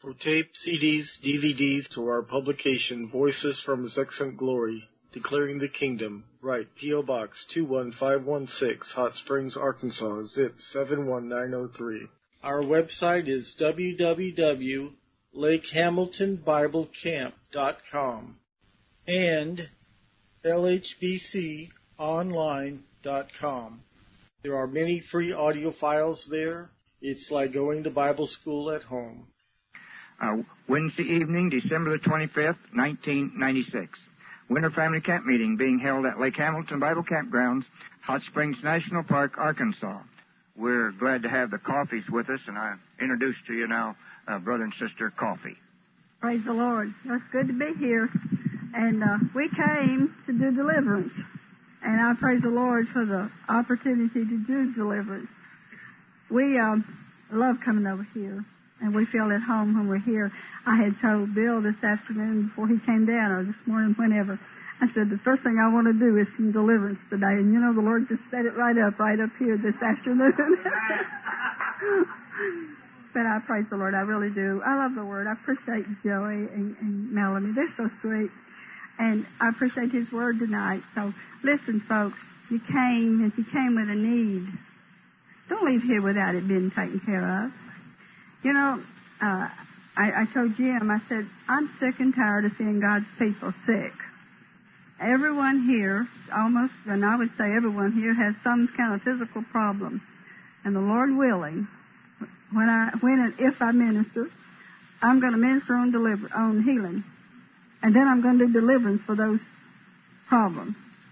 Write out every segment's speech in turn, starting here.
For tape, CDs, DVDs, to our publication, Voices from His Excellent Glory, Declaring the Kingdom, write P.O. Box 21516, Hot Springs, Arkansas, zip 71903. Our website is www.lakehamiltonbiblecamp.com and lhbconline.com. There are many free audio files there. It's like going to Bible school at home. Wednesday evening, December the 25th, 1996. Winter Family Camp Meeting being held at Lake Hamilton Bible Campgrounds, Hot Springs National Park, Arkansas. We're glad to have the Coffees with us, and I introduce to you now Brother and Sister Coffee. Praise the Lord. It's good to be here. And we came to do deliverance. And I praise the Lord for the opportunity to do deliverance. We love coming over here, and we feel at home when we're here. I had told Bill this afternoon before he came down, or this morning, whenever, I said, the first thing I want to do is some deliverance today. And, you know, the Lord just set it right up here this afternoon. But I praise the Lord. I really do. I love the Word. I appreciate Joey and Melanie. They're so sweet. And I appreciate His Word tonight. So, listen, folks, if you came with a need, don't leave here without it being taken care of. You know, I told Jim, I said, I'm sick and tired of seeing God's people sick. Everyone here, almost, and I would say everyone here, has some kind of physical problem. And the Lord willing, when and if I minister, I'm going to minister on healing. And then I'm going to do deliverance for those problems.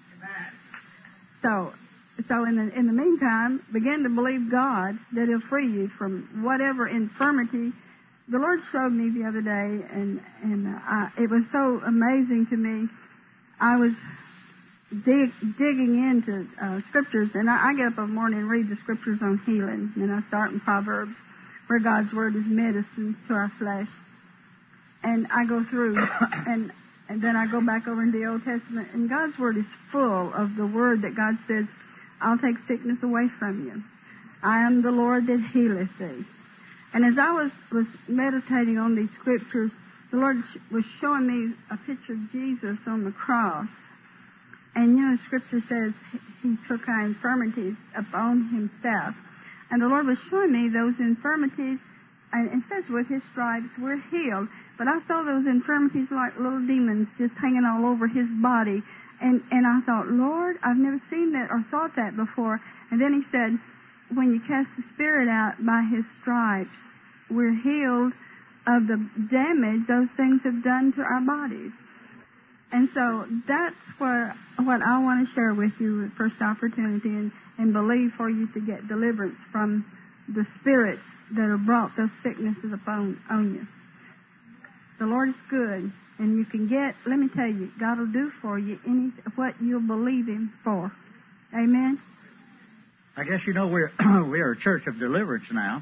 So in the meantime, begin to believe God that He'll free you from whatever infirmity. The Lord showed me the other day, and it was so amazing to me. I was digging into scriptures, and I get up every morning and read the scriptures on healing. And I start in Proverbs, where God's Word is medicine to our flesh. And I go through, and then I go back over into the Old Testament, and God's Word is full of the Word that God says, I'll take sickness away from you. I am the Lord that healeth thee. And as I was meditating on these scriptures, the Lord was showing me a picture of Jesus on the cross. And, you know, Scripture says He took our infirmities upon Himself. And the Lord was showing me those infirmities, and it says with His stripes we're healed. But I saw those infirmities like little demons just hanging all over His body. And I thought, Lord, I've never seen that or thought that before. And then He said, when you cast the spirit out by His stripes, we're healed of the damage those things have done to our bodies. And so that's what I want to share with you at first opportunity, and believe for you to get deliverance from the spirits that have brought those sicknesses on you. The Lord is good, and you can get, let me tell you, God will do for you what you'll believe Him for. Amen? I guess you know we're a church of deliverance now.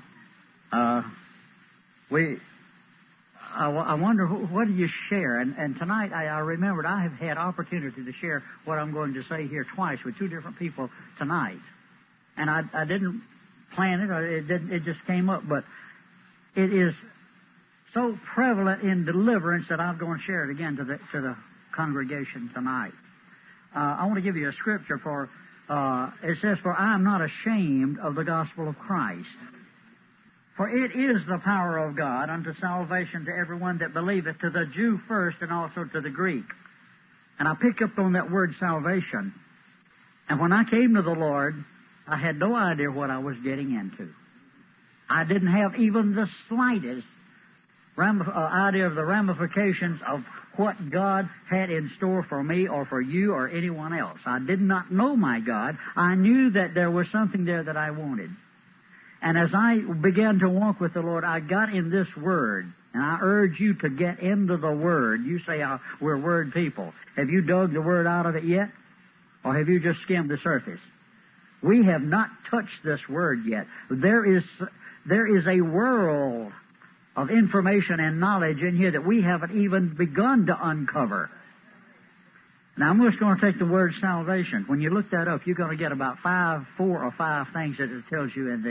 I wonder, what do you share? And tonight I remembered I have had opportunity to share what I'm going to say here twice with two different people tonight. And I didn't plan it, or it just came up, but it is so prevalent in deliverance that I'm going to share it again to the congregation tonight. I want to give you a scripture for, it says, for I am not ashamed of the gospel of Christ. For it is the power of God unto salvation to everyone that believeth, to the Jew first and also to the Greek. And I pick up on that word salvation. And when I came to the Lord, I had no idea what I was getting into. I didn't have even the slightest idea of the ramifications of what God had in store for me or for you or anyone else. I did not know my God. I knew that there was something there that I wanted. And as I began to walk with the Lord, I got in this Word. And I urge you to get into the Word. You say we're Word people. Have you dug the Word out of it yet? Or have you just skimmed the surface? We have not touched this Word yet. There is a world of information and knowledge in here that we haven't even begun to uncover. Now, I'm just going to take the word salvation. When you look that up, you're going to get about 4 or 5 things that it tells you in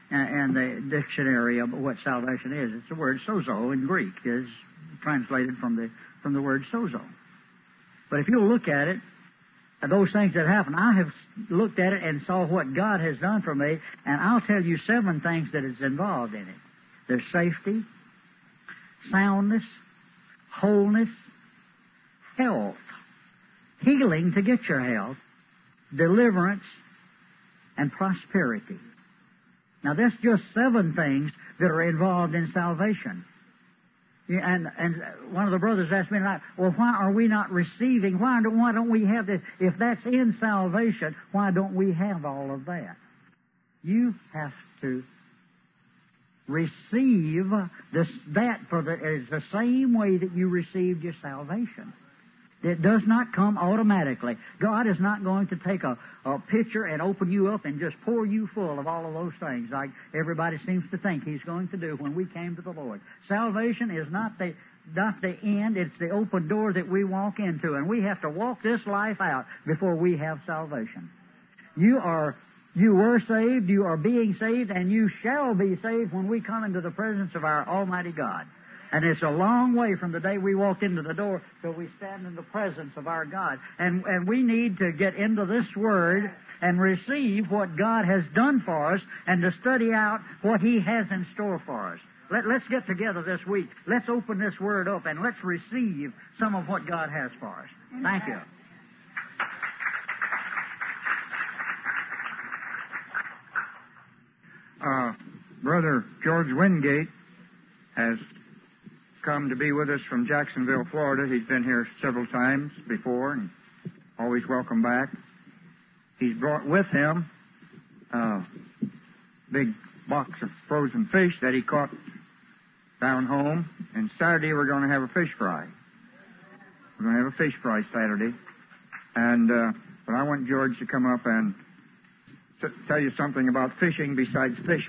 and the dictionary of what salvation is. It's the word sozo in Greek, is translated from the word sozo. But if you look at it, those things that happen, I have looked at it and saw what God has done for me, and I'll tell you 7 things that is involved in it. There's safety, soundness, wholeness, health, healing to get your health, deliverance, and prosperity. Now, that's just 7 things that are involved in salvation. And one of the brothers asked me tonight, well, why are we not receiving? Why don't we have this? If that's in salvation, why don't we have all of that? You have to receive this. It's the same way that you received your salvation. It does not come automatically. God is not going to take a pitcher and open you up and just pour you full of all of those things like everybody seems to think He's going to do when we came to the Lord. Salvation is not the end. It's the open door that we walk into, and we have to walk this life out before we have salvation. You were saved, you are being saved, and you shall be saved when we come into the presence of our Almighty God. And it's a long way from the day we walked into the door till we stand in the presence of our God. And we need to get into this Word and receive what God has done for us and to study out what He has in store for us. Let's get together this week. Let's open this Word up and let's receive some of what God has for us. Thank you. Brother George Wingate has come to be with us from Jacksonville, Florida. He's been here several times before and always welcome back. He's brought with him a big box of frozen fish that he caught down home. And Saturday we're going to have a fish fry. We're going to have a fish fry Saturday. And but I want George to come up and tell you something about fishing besides fish.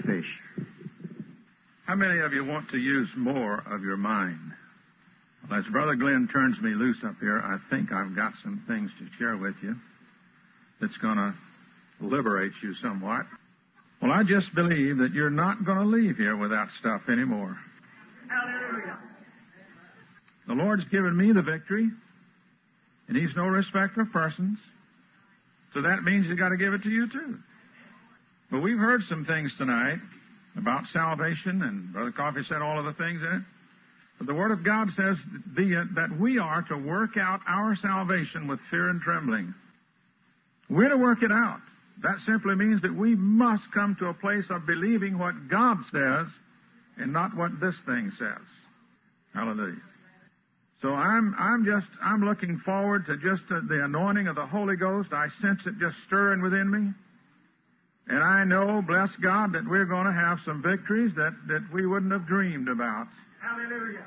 How many of you want to use more of your mind? Well, as Brother Glenn turns me loose up here, I think I've got some things to share with you that's going to liberate you somewhat. Well, I just believe that you're not going to leave here without stuff anymore. Hallelujah. The Lord's given me the victory, and He's no respecter of persons. So that means He's got to give it to you, too. But we've heard some things tonight about salvation, and Brother Coffey said all of the things in it. But the Word of God says that we are to work out our salvation with fear and trembling. We're to work it out. That simply means that we must come to a place of believing what God says and not what this thing says. Hallelujah. So I'm looking forward to just the anointing of the Holy Ghost. I sense it just stirring within me. And I know, bless God, that we're going to have some victories that we wouldn't have dreamed about. Hallelujah.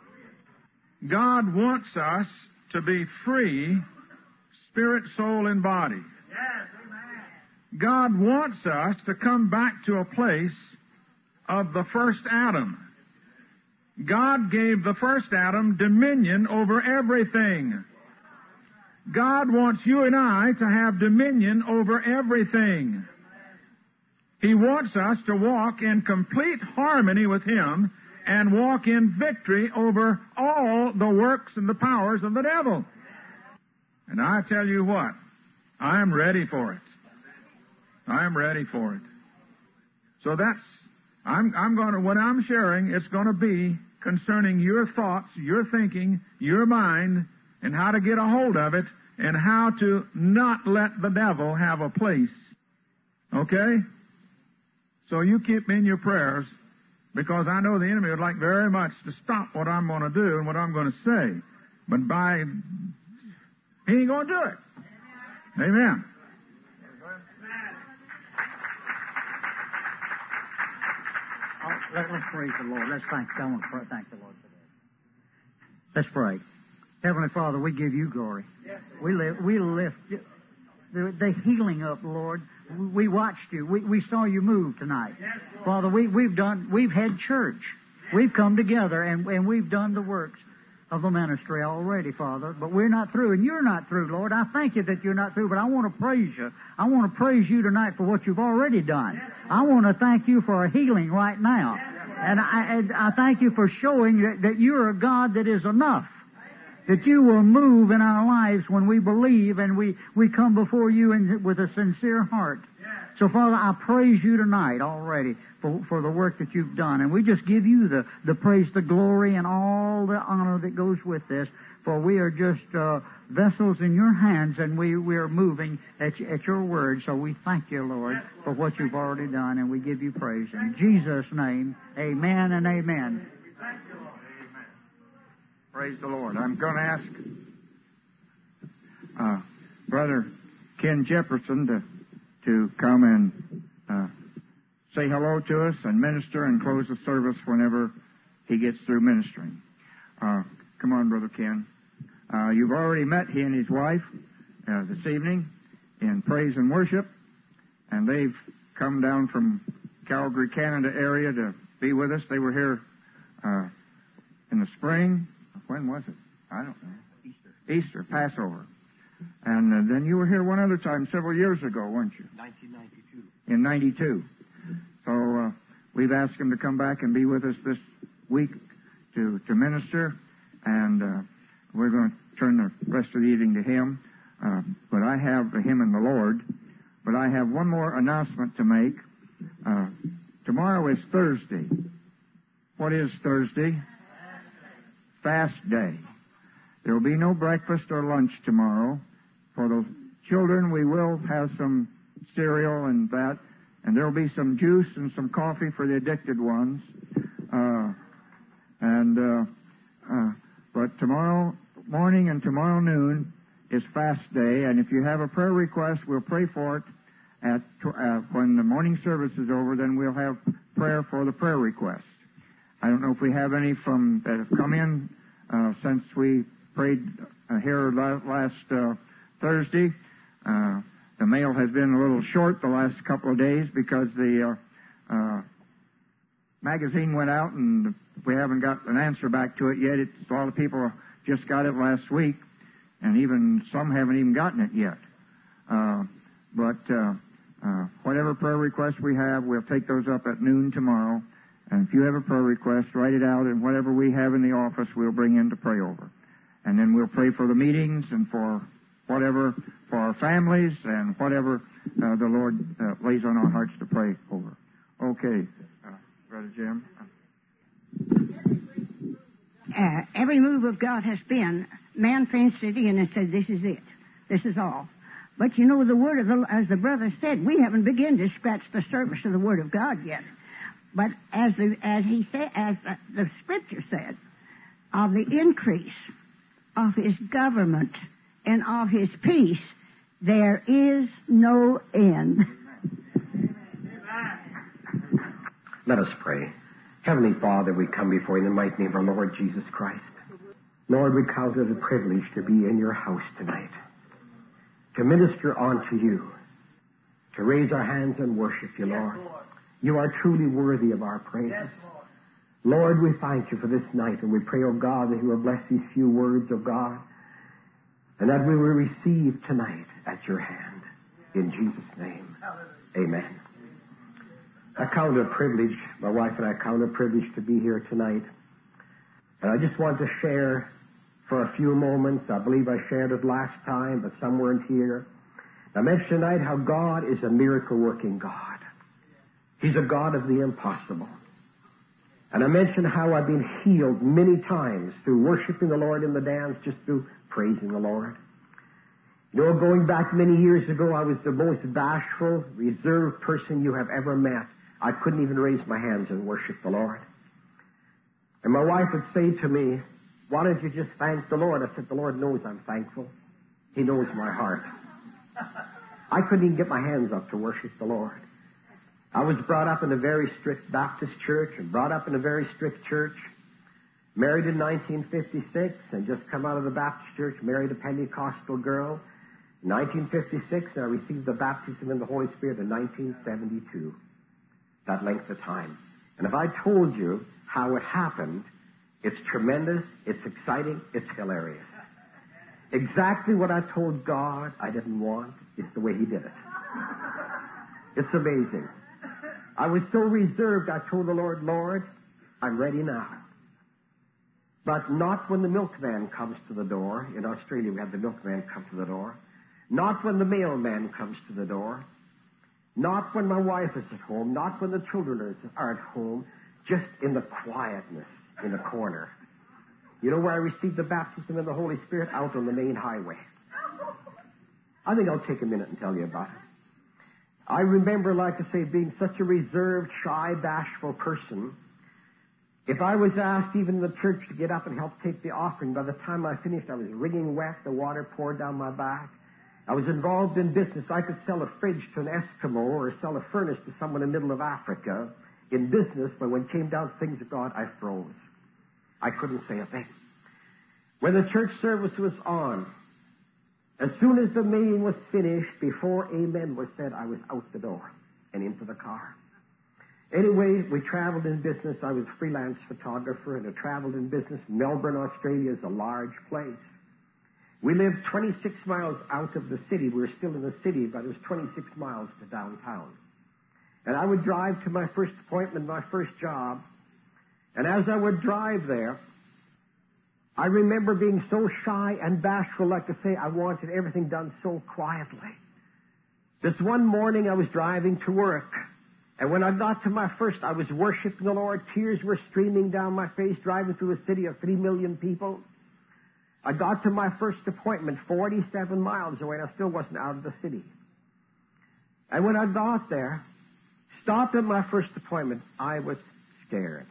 God wants us to be free, spirit, soul, and body. Yes, amen. God wants us to come back to a place of the first Adam. God gave the first Adam dominion over everything. God wants you and I to have dominion over everything. He wants us to walk in complete harmony with Him and walk in victory over all the works and the powers of the devil. And I tell you what, I'm ready for it. I'm ready for it. So what I'm sharing, it's going to be concerning your thoughts, your thinking, your mind, and how to get a hold of it, and how to not let the devil have a place. Okay? So you keep me in your prayers, because I know the enemy would like very much to stop what I'm going to do and what I'm going to say. But he ain't going to do it. Amen. Let's praise the Lord. Let's thank the Lord for that. Let's pray. Heavenly Father, we give you glory. We lift the healing up, Lord. We watched you. We saw you move tonight. Father, we've had church. We've come together and we've done the works of the ministry already, Father. But we're not through, and you're not through, Lord. I thank you that you're not through, but I want to praise you. I want to praise you tonight for what you've already done. I want to thank you for a healing right now. And I thank you for showing that you're a God that is enough. That you will move in our lives when we believe and we come before you with a sincere heart. So, Father, I praise you tonight already for the work that you've done. And we just give you the praise, the glory, and all the honor that goes with this. For we are just vessels in your hands, and we are moving at your word. So we thank you, Lord, for what you've already done, and we give you praise. In Jesus' name, amen and amen. Praise the Lord. I'm going to ask Brother Ken Jefferson to come and say hello to us and minister and close the service whenever he gets through ministering. Come on, Brother Ken. You've already met he and his wife this evening in praise and worship, and they've come down from Calgary, Canada area to be with us. They were here in the spring. When was it? I don't know. Easter, Passover. And then you were here one other time several years ago, weren't you? 1992. In 92. So we've asked him to come back and be with us this week to minister, and we're going to turn the rest of the evening to him. But I have him and the Lord. But I have one more announcement to make. Tomorrow is Thursday. What is Thursday? Fast day. There will be no breakfast or lunch tomorrow. For the children, we will have some cereal and that, and there will be some juice and some coffee for the addicted ones. But tomorrow morning and tomorrow noon is fast day, and if you have a prayer request, we'll pray for it when the morning service is over. Then we'll have prayer for the prayer request. I don't know if we have any that have come in since we prayed here last Thursday. The mail has been a little short the last couple of days because the magazine went out and we haven't got an answer back to it yet. A lot of people just got it last week, and even some haven't even gotten it yet. But whatever prayer requests we have, we'll take those up at noon tomorrow. And if you have a prayer request, write it out, and whatever we have in the office, we'll bring in to pray over. And then we'll pray for the meetings and for whatever, for our families and whatever the Lord lays on our hearts to pray over. Okay, Brother Jim. Every move of God has been, man finished it in and said, this is it. This is all. But you know, the word of as the brother said, we haven't begun to scratch the surface of the word of God yet. But as the Scripture said, of the increase of His government and of His peace, there is no end. Let us pray. Heavenly Father, we come before you in the mighty name of our Lord Jesus Christ. Lord, we count it a privilege to be in your house tonight, to minister unto you, to raise our hands and worship you, Lord. You are truly worthy of our praises. Lord, we thank you for this night, and we pray, O God, that you will bless these few words of God, and that we will receive tonight at your hand. In Jesus' name, amen. I count it a privilege, my wife and I count it a privilege to be here tonight. And I just want to share for a few moments. I believe I shared it last time, but some weren't here. I mentioned tonight how God is a miracle-working God. He's a God of the impossible. And I mentioned how I've been healed many times through worshiping the Lord in the dance, just through praising the Lord. You know, going back many years ago, I was the most bashful, reserved person you have ever met. I couldn't even raise my hands and worship the Lord. And my wife would say to me, why don't you just thank the Lord? I said, the Lord knows I'm thankful. He knows my heart. I couldn't even get my hands up to worship the Lord. I was brought up in a very strict Baptist church and brought up in a very strict church. Married in 1956 and just come out of the Baptist church, married a Pentecostal girl. In 1956, and I received the baptism in the Holy Spirit in 1972. That length of time. And if I told you how it happened, It's tremendous, it's exciting, it's hilarious. Exactly what I told God I didn't want is the way He did it. It's amazing. I was so reserved, I told the Lord, Lord, I'm ready now. But not when the milkman comes to the door. In Australia, we have the milkman come to the door. Not when the mailman comes to the door. Not when my wife is at home. Not when the children are at home. Just in the quietness in the corner. You know where I received the baptism of the Holy Spirit? Out on the main highway. I think I'll take a minute and tell you about it. I remember, like I say, being such a reserved, shy, bashful person. If I was asked even in the church to get up and help take the offering, by the time I finished, I was wringing wet, the water poured down my back. I was involved in business. I could sell a fridge to an Eskimo or sell a furnace to someone in the middle of Africa in business, but when it came down to things of God, I froze. I couldn't say a thing. When the church service was on, as soon as the meeting was finished, before amen was said, I was out the door and into the car. Anyway, we traveled in business. I was a freelance photographer, and I traveled in business. Melbourne, Australia is a large place. We lived 26 miles out of the city. We were still in the city, but it was 26 miles to downtown. And I would drive to my first appointment, my first job. And as I would drive there, I remember being so shy and bashful, like to say I wanted everything done so quietly. This one morning I was driving to work, and when I got to my first, I was worshiping the Lord. Tears were streaming down my face, driving through a city of 3 million people. I got to my first appointment 47 miles away, and I still wasn't out of the city. And when I got there, stopped at my first appointment, I was scared.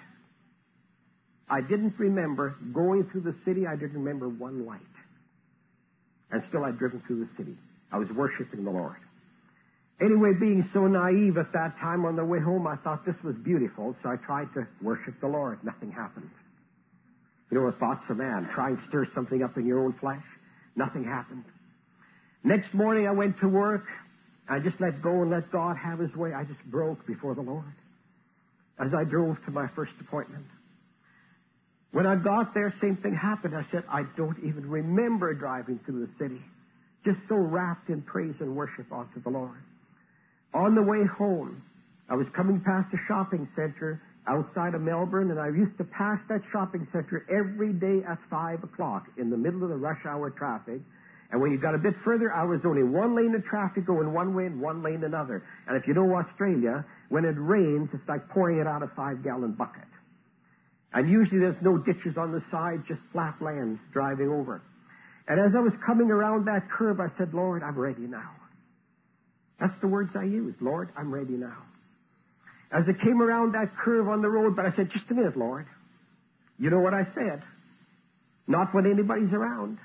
I didn't remember going through the city. I didn't remember one light. And still I'd driven through the city. I was worshiping the Lord. Anyway, being so naive at that time, on the way home, I thought this was beautiful, so I tried to worship the Lord. Nothing happened. You know, a thought's of man. Try and stir something up in your own flesh. Nothing happened. Next morning I went to work. I just let go and let God have His way. I just broke before the Lord as I drove to my first appointment. When I got there, same thing happened. I said, I don't even remember driving through the city. Just so wrapped in praise and worship unto the Lord. On the way home, I was coming past a shopping center outside of Melbourne, and I used to pass that shopping center every day at 5 o'clock in the middle of the rush hour traffic. And when you got a bit further, I was only one lane of traffic going one way and one lane another. And if you know Australia, when it rains, it's like pouring it out of a 5-gallon bucket. And usually there's no ditches on the side, just flat lands driving over. And as I was coming around that curve, I said, Lord, I'm ready now. That's the words I used. Lord, I'm ready now. As I came around that curve on the road, but I said, just a minute, Lord. You know what I said? Not when anybody's around.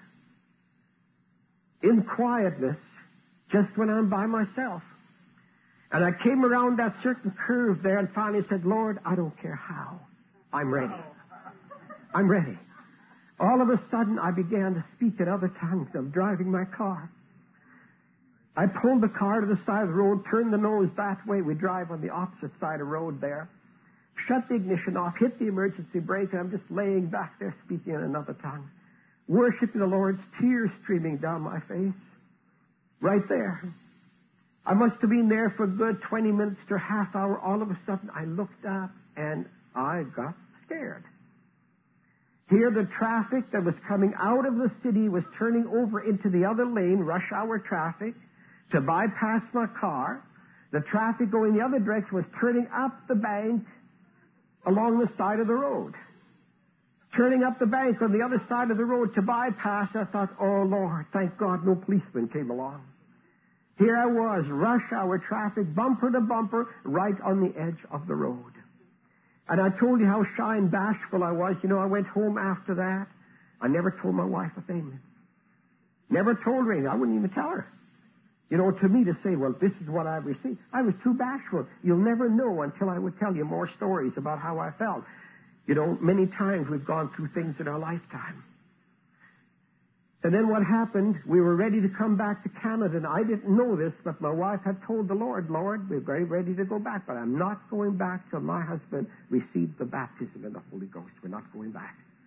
In quietness, just when I'm by myself. And I came around that certain curve there and finally said, Lord, I don't care how. I'm ready. I'm ready. All of a sudden, I began to speak in other tongues. I'm driving my car. I pulled the car to the side of the road, turned the nose that way. We drive on the opposite side of the road there. Shut the ignition off, hit the emergency brake, and I'm just laying back there speaking in another tongue. Worshiping the Lord, tears streaming down my face. Right there. I must have been there for a good 20 minutes to a half hour. All of a sudden, I looked up and I got scared. Here, the traffic that was coming out of the city was turning over into the other lane, rush hour traffic, to bypass my car. The traffic going the other direction was turning up the bank along the side of the road. Turning up the bank on the other side of the road to bypass, I thought, oh, Lord, thank God no policeman came along. Here I was, rush hour traffic, bumper to bumper, right on the edge of the road. And I told you how shy and bashful I was. You know, I went home after that. I never told my wife a thing. Never told her anything. I wouldn't even tell her. You know, to me to say, well, this is what I've received. I was too bashful. You'll never know until I would tell you more stories about how I felt. You know, many times we've gone through things in our lifetime. And then what happened, we were ready to come back to Canada, and I didn't know this, but my wife had told the Lord, Lord, we're very ready to go back, but I'm not going back till my husband received the baptism of the Holy Ghost. We're not going back.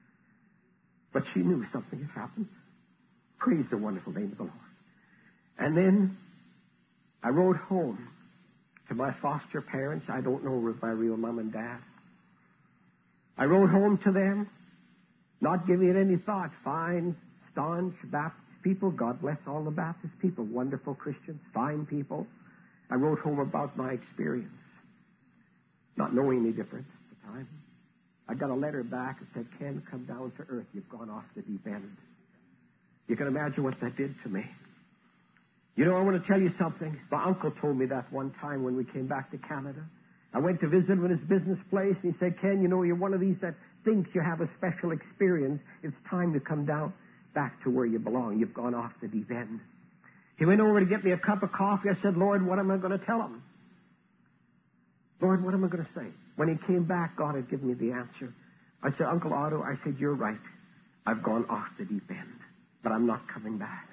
But she knew something had happened. Praise the wonderful name of the Lord. And then I rode home to my foster parents. I don't know my real mom and dad. I rode home to them, not giving it any thought. Fine, staunch Baptist people. God bless all the Baptist people. Wonderful Christians, fine people. I wrote home about my experience, not knowing any difference at the time. I got a letter back that said, Ken, come down to earth. You've gone off the deep end. You can imagine what that did to me. You know, I want to tell you something. My uncle told me that one time when we came back to Canada. I went to visit him in his business place, and he said, Ken, you know, you're one of these that thinks you have a special experience. It's time to come down back to where you belong. You've gone off the deep end. He went over to get me a cup of coffee. I said, Lord, what am I going to tell him? Lord, what am I going to say? When he came back, God had given me the answer. I said, Uncle Otto, I said, you're right. I've gone off the deep end, but I'm not coming back.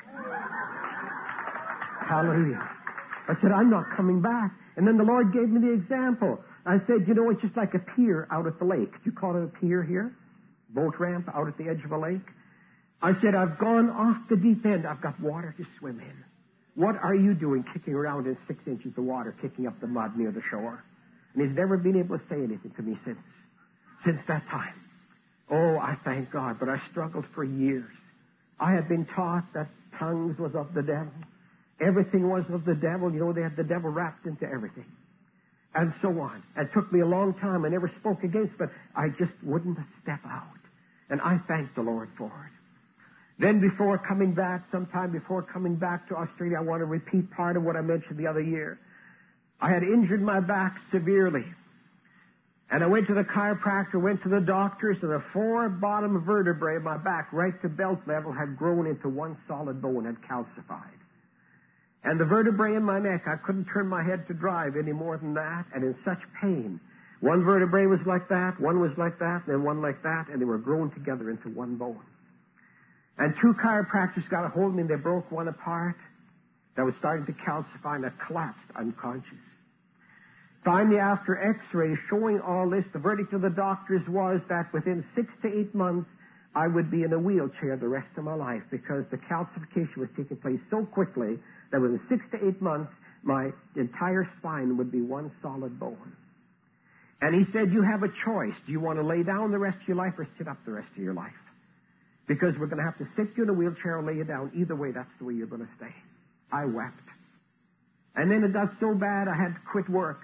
Hallelujah. I said, I'm not coming back. And then the Lord gave me the example. I said, you know, it's just like a pier out at the lake. Do you call it a pier here? Boat ramp out at the edge of a lake. I said, I've gone off the deep end. I've got water to swim in. What are you doing kicking around in 6 inches of water, kicking up the mud near the shore? And he's never been able to say anything to me since that time. Oh, I thank God, but I struggled for years. I had been taught that tongues was of the devil. Everything was of the devil. You know, they had the devil wrapped into everything. And so on. It took me a long time. I never spoke against it, but I just wouldn't step out. And I thank the Lord for it. Then sometime before coming back to Australia, I want to repeat part of what I mentioned the other year. I had injured my back severely. And I went to the chiropractor, went to the doctors, and the 4 bottom vertebrae of my back, right to belt level, had grown into one solid bone, had calcified. And the vertebrae in my neck, I couldn't turn my head to drive any more than that, and in such pain. One vertebrae was like that, one was like that, and then one like that, and they were grown together into one bone. And 2 chiropractors got a hold of me, and they broke one apart. That was starting to calcify, and I collapsed unconscious. Finally, after x-rays showing all this, the verdict of the doctors was that within 6 to 8 months, I would be in a wheelchair the rest of my life, because the calcification was taking place so quickly that within 6 to 8 months, my entire spine would be one solid bone. And he said, you have a choice. Do you want to lay down the rest of your life or sit up the rest of your life? Because we're going to have to sit you in a wheelchair or lay you down. Either way, that's the way you're going to stay. I wept. And then it got so bad I had to quit work.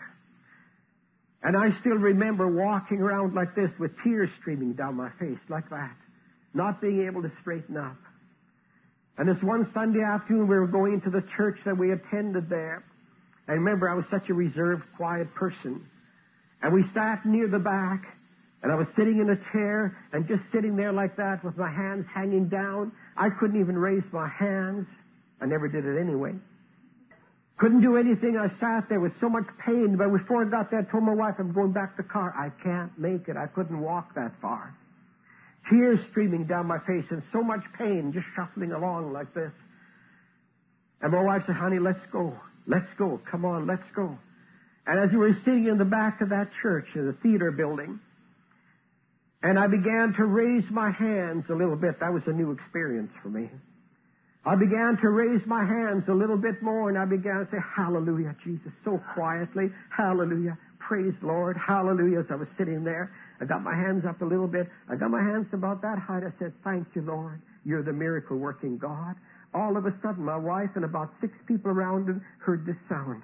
And I still remember walking around like this with tears streaming down my face like that, not being able to straighten up. And this one Sunday afternoon, we were going into the church that we attended there. I remember I was such a reserved, quiet person. And we sat near the back, and I was sitting in a chair, and just sitting there like that with my hands hanging down. I couldn't even raise my hands. I never did it anyway. Couldn't do anything. I sat there with so much pain. But before I got there, I told my wife, I'm going back to the car. I can't make it. I couldn't walk that far. Tears streaming down my face and so much pain, just shuffling along like this. And my wife said, honey, let's go. Let's go. Come on, let's go. And as we were sitting in the back of that church, in the theater building, and I began to raise my hands a little bit. That was a new experience for me. I began to raise my hands a little bit more, and I began to say, hallelujah, Jesus, so quietly. Hallelujah. Praise the Lord. Hallelujah. As I was sitting there, I got my hands up a little bit. I got my hands about that height. I said, thank you, Lord. You're the miracle-working God. All of a sudden, my wife and about 6 people around her heard this sound.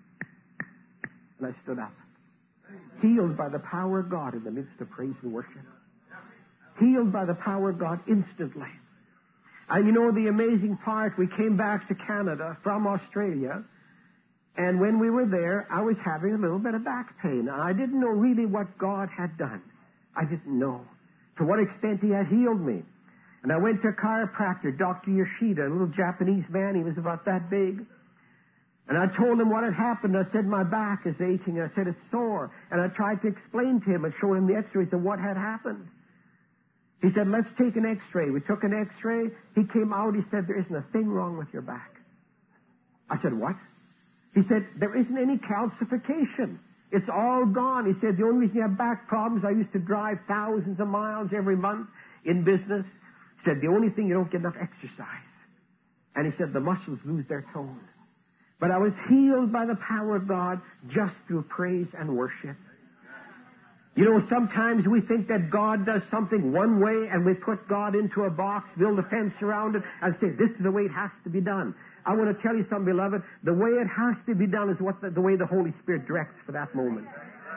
And I stood up. Healed by the power of God in the midst of praise and worship. Healed by the power of God instantly. And you know the amazing part, we came back to Canada from Australia, and when we were there, I was having a little bit of back pain. And I didn't know really what God had done. I didn't know to what extent He had healed me. And I went to a chiropractor, Dr. Yoshida, a little Japanese man. He was about that big. And I told him what had happened. I said, my back is aching. I said, it's sore. And I tried to explain to him and show him the x-rays of what had happened. He said, let's take an x-ray. We took an x-ray. He came out. He said, there isn't a thing wrong with your back. I said, what? He said, there isn't any calcification. It's all gone. He said, the only reason you have back problems, I used to drive thousands of miles every month in business. said, the only thing, you don't get enough exercise. And he said, the muscles lose their tone. But I was healed by the power of God just through praise and worship. You know, sometimes we think that God does something one way and we put God into a box, build a fence around it, and say, this is the way it has to be done. I want to tell you something, beloved. The way it has to be done is the way the Holy Spirit directs for that moment.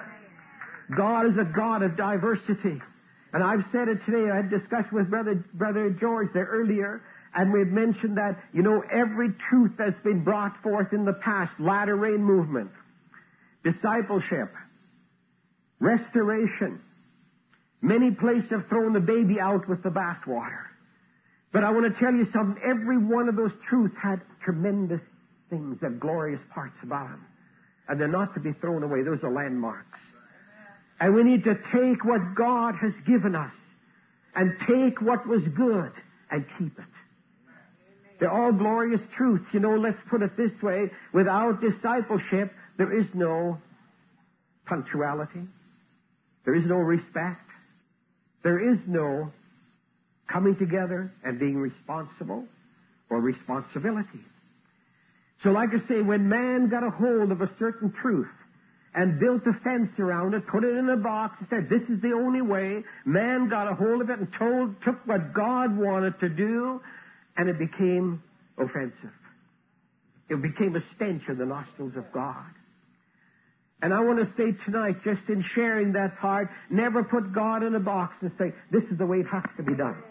God is a God of diversity. And I've said it today. I had discussion with Brother George there earlier, and we've mentioned that, you know, every truth that's been brought forth in the past, latter rain movement, discipleship, restoration. Many places have thrown the baby out with the bathwater. But I want to tell you something. Every one of those truths had tremendous things, that glorious parts about them. And they're not to be thrown away. Those are landmarks. And we need to take what God has given us and take what was good and keep it. They're all glorious truths. You know, let's put it this way. Without discipleship, there is no punctuality. There is no respect. There is no coming together and being responsible or responsibility. So like I say, when man got a hold of a certain truth and built a fence around it, put it in a box and said, this is the only way, man got a hold of it and took what God wanted to do, and it became offensive. It became a stench in the nostrils of God. And I want to say tonight, just in sharing that part, never put God in a box and say, this is the way it has to be done.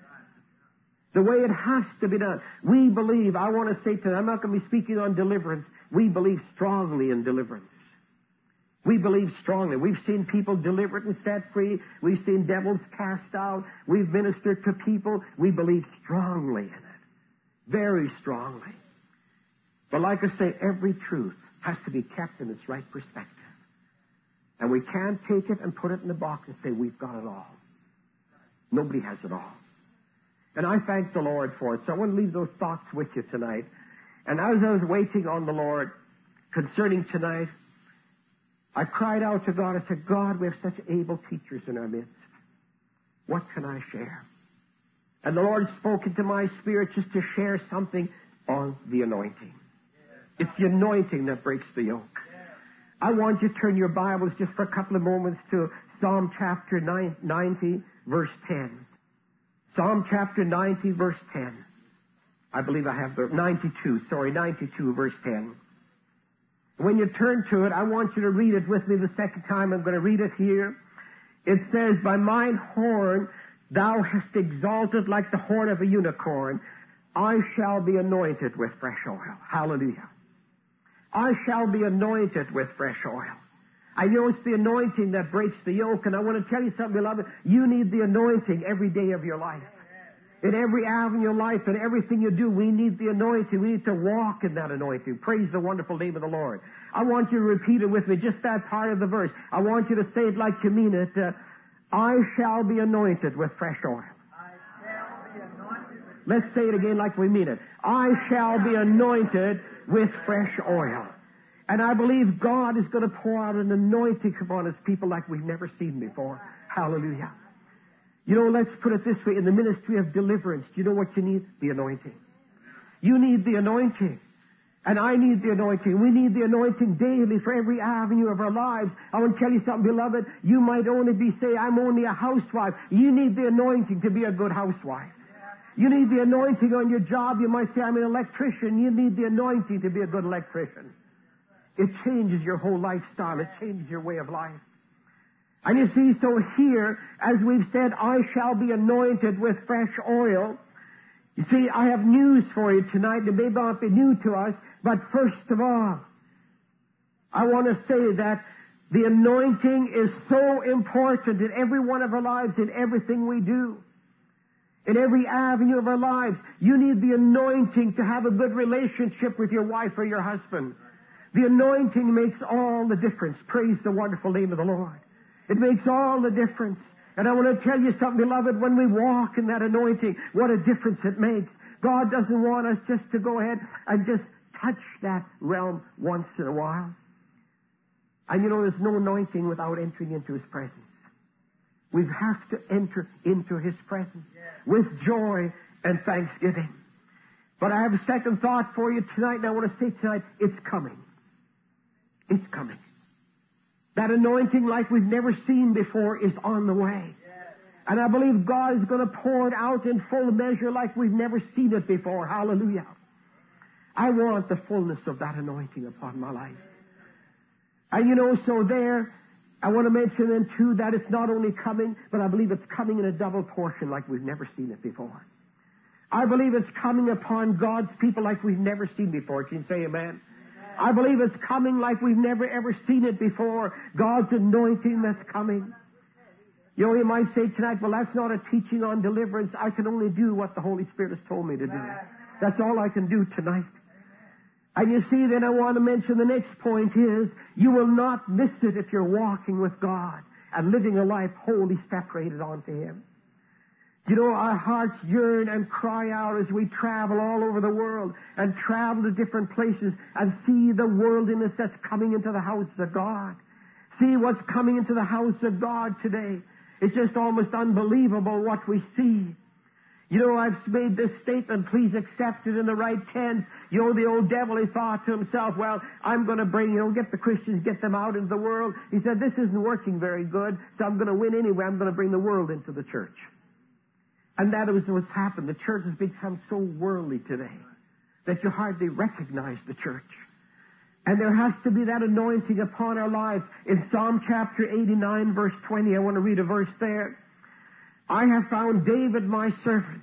The way it has to be done. We believe, I want to say tonight, I'm not going to be speaking on deliverance. We believe strongly in deliverance. We believe strongly. We've seen people delivered and set free. We've seen devils cast out. We've ministered to people. We believe strongly in it. Very strongly. But like I say, every truth has to be kept in its right perspective. And we can't take it and put it in the box and say, we've got it all. Nobody has it all. And I thank the Lord for it. So I want to leave those thoughts with you tonight. And as I was waiting on the Lord concerning tonight, I cried out to God. I said, God, we have such able teachers in our midst. What can I share? And the Lord spoke into my spirit just to share something on the anointing. It's the anointing that breaks the yoke. I want you to turn your Bibles just for a couple of moments to Psalm chapter 90, verse 10. Psalm chapter 90, verse 10. I believe I have the 92, verse 10. When you turn to it, I want you to read it with me the second time. I'm going to read it here. It says, by mine horn thou hast exalted like the horn of a unicorn. I shall be anointed with fresh oil. Hallelujah. I shall be anointed with fresh oil. I know it's the anointing that breaks the yoke, and I want to tell you something, beloved. You need the anointing every day of your life. In every avenue of life and everything you do, we need the anointing. We need to walk in that anointing. Praise the wonderful name of the Lord. I want you to repeat it with me, just that part of the verse. I want you to say it like you mean it. I shall be anointed with fresh oil. Let's say it again like we mean it. I shall be anointed with fresh oil. And I believe God is going to pour out an anointing upon His people like we've never seen before. Hallelujah. You know, let's put it this way. In the ministry of deliverance, do you know what you need? The anointing. You need the anointing. And I need the anointing. We need the anointing daily for every avenue of our lives. I want to tell you something, beloved. You might only say, I'm only a housewife. You need the anointing to be a good housewife. You need the anointing on your job. You might say, I'm an electrician. You need the anointing to be a good electrician. It changes your whole lifestyle. It changes your way of life. And you see, so here, as we've said, I shall be anointed with fresh oil. You see, I have news for you tonight. It may not be new to us, but first of all, I want to say that the anointing is so important in every one of our lives, in everything we do. In every avenue of our lives, you need the anointing to have a good relationship with your wife or your husband. The anointing makes all the difference. Praise the wonderful name of the Lord. It makes all the difference. And I want to tell you something, beloved, when we walk in that anointing, what a difference it makes. God doesn't want us just to go ahead and just touch that realm once in a while. And you know, there's no anointing without entering into His presence. We have to enter into His presence with joy and thanksgiving. But I have a second thought for you tonight, and I want to say tonight, it's coming. It's coming. That anointing like we've never seen before is on the way. And I believe God is going to pour it out in full measure like we've never seen it before. Hallelujah. I want the fullness of that anointing upon my life. And you know, so there, I want to mention then too that it's not only coming, but I believe it's coming in a double portion like we've never seen it before. I believe it's coming upon God's people like we've never seen before. Can you say amen? I believe it's coming like we've never ever seen it before. God's anointing that's coming. You know, you might say tonight, well, that's not a teaching on deliverance. I can only do what the Holy Spirit has told me to do. That's all I can do tonight. And you see, then I want to mention the next point is, you will not miss it if you're walking with God and living a life wholly separated unto Him. You know, our hearts yearn and cry out as we travel all over the world and travel to different places and see the worldliness that's coming into the house of God. See what's coming into the house of God today. It's just almost unbelievable what we see. You know, I've made this statement, please accept it in the right tense. You know, the old devil, he thought to himself, well, I'm going to get the Christians, get them out into the world. He said, this isn't working very good, so I'm going to win anyway. I'm going to bring the world into the church. And that is what's happened. The church has become so worldly today that you hardly recognize the church. And there has to be that anointing upon our lives. In Psalm chapter 89, verse 20, I want to read a verse there. I have found David my servant.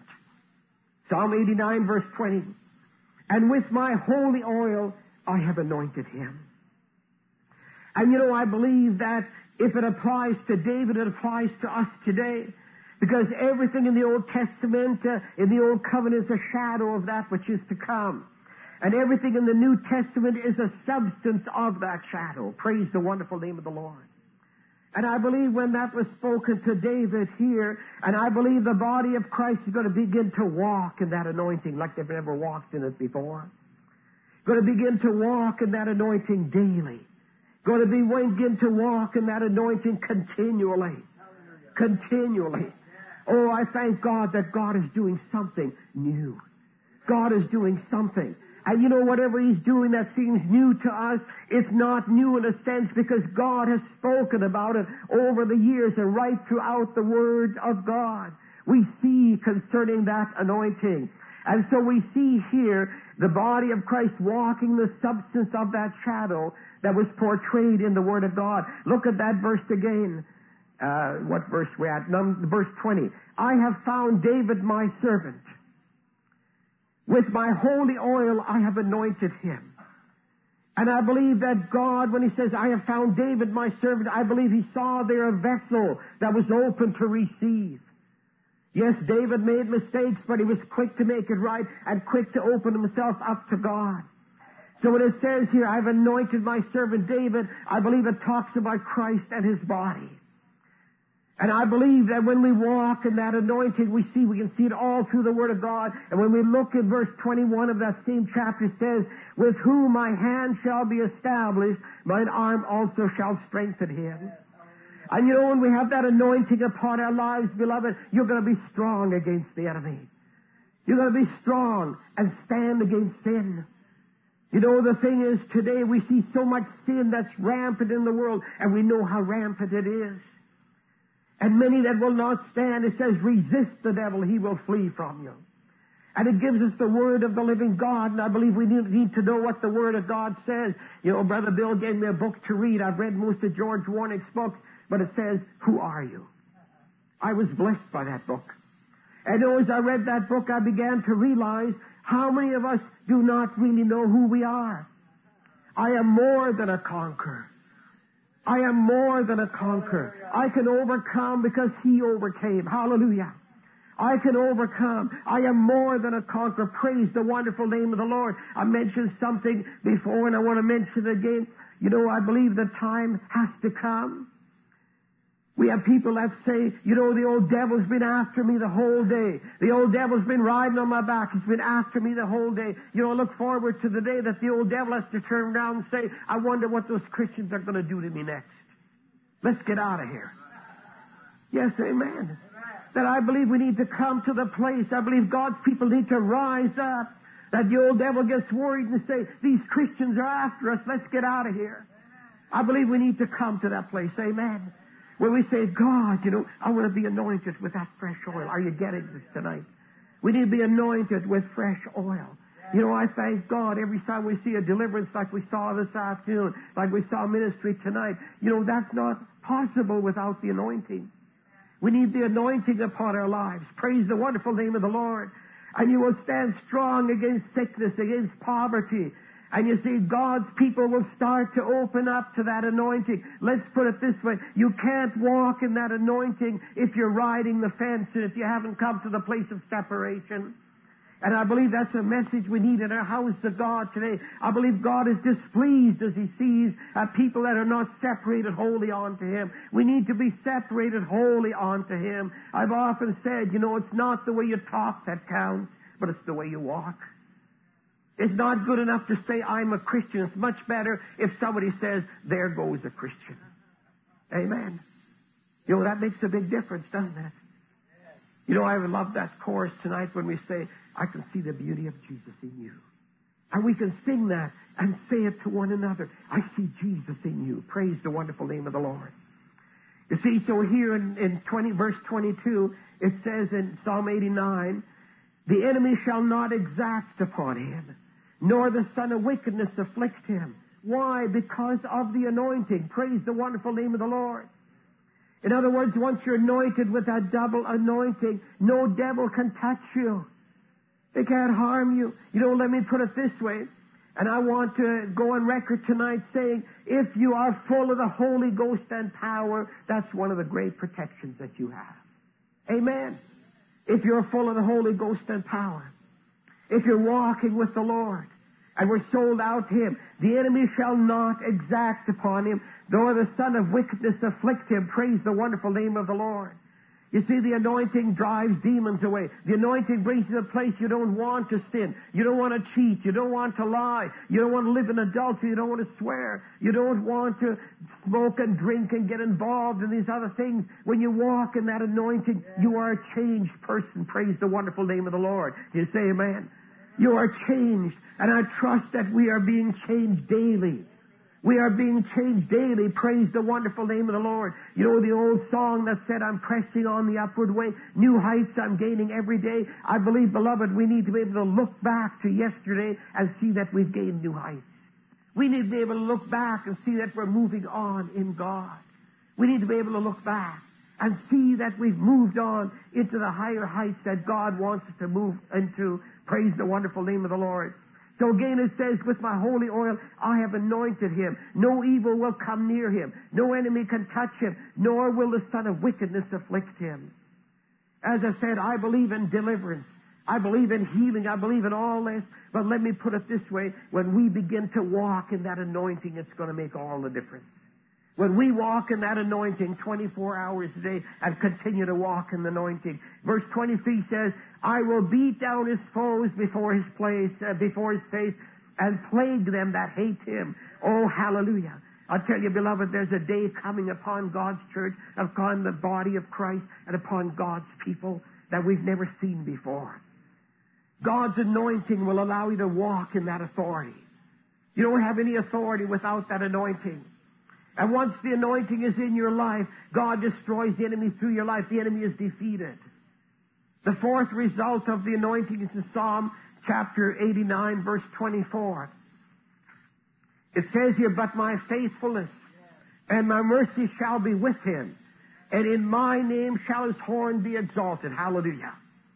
Psalm 89, verse 20. And with my holy oil I have anointed him. And you know, I believe that if it applies to David, it applies to us today. Because everything in the Old Testament, in the Old Covenant, is a shadow of that which is to come. And everything in the New Testament is a substance of that shadow. Praise the wonderful name of the Lord. And I believe when that was spoken to David here, and I believe the body of Christ is going to begin to walk in that anointing like they've never walked in it before. Going to begin to walk in that anointing daily. Going to begin to walk in that anointing continually. Continually. Oh, I thank God that God is doing something new. God is doing something. And you know, whatever He's doing that seems new to us, it's not new in a sense because God has spoken about it over the years and right throughout the Word of God. We see concerning that anointing. And so we see here the body of Christ walking the substance of that shadow that was portrayed in the Word of God. Look at that verse again. What verse we're at? Verse 20. I have found David my servant. With my holy oil I have anointed him. And I believe that God, when He says, I have found David my servant, I believe He saw there a vessel that was open to receive. Yes, David made mistakes, but he was quick to make it right and quick to open himself up to God. So when it says here, I've anointed my servant David, I believe it talks about Christ and His body. And I believe that when we walk in that anointing, we can see it all through the Word of God. And when we look at verse 21 of that same chapter, it says, with whom my hand shall be established, mine arm also shall strengthen him. And you know, when we have that anointing upon our lives, beloved, you're going to be strong against the enemy. You're going to be strong and stand against sin. You know, the thing is, today we see so much sin that's rampant in the world, and we know how rampant it is. And many that will not stand, it says, resist the devil, he will flee from you. And it gives us the Word of the living God, and I believe we need to know what the Word of God says. You know, Brother Bill gave me a book to read. I've read most of George Warnick's books, but it says, who are you? I was blessed by that book. And as I read that book, I began to realize how many of us do not really know who we are. I am more than a conqueror. I am more than a conqueror. I can overcome because He overcame. Hallelujah. I can overcome. I am more than a conqueror. Praise the wonderful name of the Lord. I mentioned something before and I want to mention it again. You know, I believe the time has to come. We have people that say, you know, the old devil's been after me the whole day. The old devil's been riding on my back. He's been after me the whole day. You know, look forward to the day that the old devil has to turn around and say, I wonder what those Christians are going to do to me next. Let's get out of here. Yes, amen. That I believe we need to come to the place. I believe God's people need to rise up. That the old devil gets worried and say, these Christians are after us. Let's get out of here. I believe we need to come to that place. Amen. Where we say, God, I want to be anointed with that fresh oil. Are you getting this tonight? We need to be anointed with fresh oil. I thank God every time we see a deliverance like we saw this afternoon, like we saw ministry tonight. That's not possible without the anointing. We need the anointing upon our lives. Praise the wonderful name of the Lord. And you will stand strong against sickness, against poverty. And you see, God's people will start to open up to that anointing. Let's put it this way. You can't walk in that anointing if you're riding the fence and if you haven't come to the place of separation. And I believe that's a message we need in our house of God today. I believe God is displeased as He sees people that are not separated wholly onto Him. We need to be separated wholly onto Him. I've often said, it's not the way you talk that counts, but it's the way you walk. It's not good enough to say, I'm a Christian. It's much better if somebody says, there goes a Christian. Amen. That makes a big difference, doesn't it? I love that chorus tonight when we say, I can see the beauty of Jesus in you. And we can sing that and say it to one another. I see Jesus in you. Praise the wonderful name of the Lord. You see, so here in verse 22, it says in Psalm 89, the enemy shall not exact upon him, nor the son of wickedness afflict him. Why? Because of the anointing. Praise the wonderful name of the Lord. In other words, once you're anointed with that double anointing, no devil can touch you. They can't harm you. Let me put it this way. And I want to go on record tonight saying, if you are full of the Holy Ghost and power, that's one of the great protections that you have. Amen. If you're full of the Holy Ghost and power. If you're walking with the Lord and we're sold out to Him, the enemy shall not exact upon him, nor the son of wickedness afflict him. Praise the wonderful name of the Lord. You see, the anointing drives demons away. The anointing brings you to a place you don't want to sin. You don't want to cheat. You don't want to lie. You don't want to live in adultery. You don't want to swear. You don't want to smoke and drink and get involved in these other things. When you walk in that anointing, you are a changed person. Praise the wonderful name of the Lord. You say amen. You are changed. And I trust that we are being changed daily. We are being changed daily. Praise the wonderful name of the Lord. The old song that said, I'm pressing on the upward way. New heights I'm gaining every day. I believe, beloved, we need to be able to look back to yesterday and see that we've gained new heights. We need to be able to look back and see that we're moving on in God. We need to be able to look back and see that we've moved on into the higher heights that God wants us to move into. Praise the wonderful name of the Lord. So again it says, with my holy oil I have anointed him. No evil will come near him. No enemy can touch him, nor will the son of wickedness afflict him. As I said, I believe in deliverance. I believe in healing. I believe in all this. But let me put it this way. When we begin to walk in that anointing, it's going to make all the difference. When we walk in that anointing 24 hours a day and continue to walk in the anointing. Verse 23 says, I will beat down his foes before his face and plague them that hate him. Oh, hallelujah. I tell you, beloved, there's a day coming upon God's church, upon the body of Christ, and upon God's people that we've never seen before. God's anointing will allow you to walk in that authority. You don't have any authority without that anointing. And once the anointing is in your life, God destroys the enemy through your life. The enemy is defeated. The fourth result of the anointing is in Psalm chapter 89, verse 24. It says here, but my faithfulness and my mercy shall be with him, and in my name shall his horn be exalted. Hallelujah.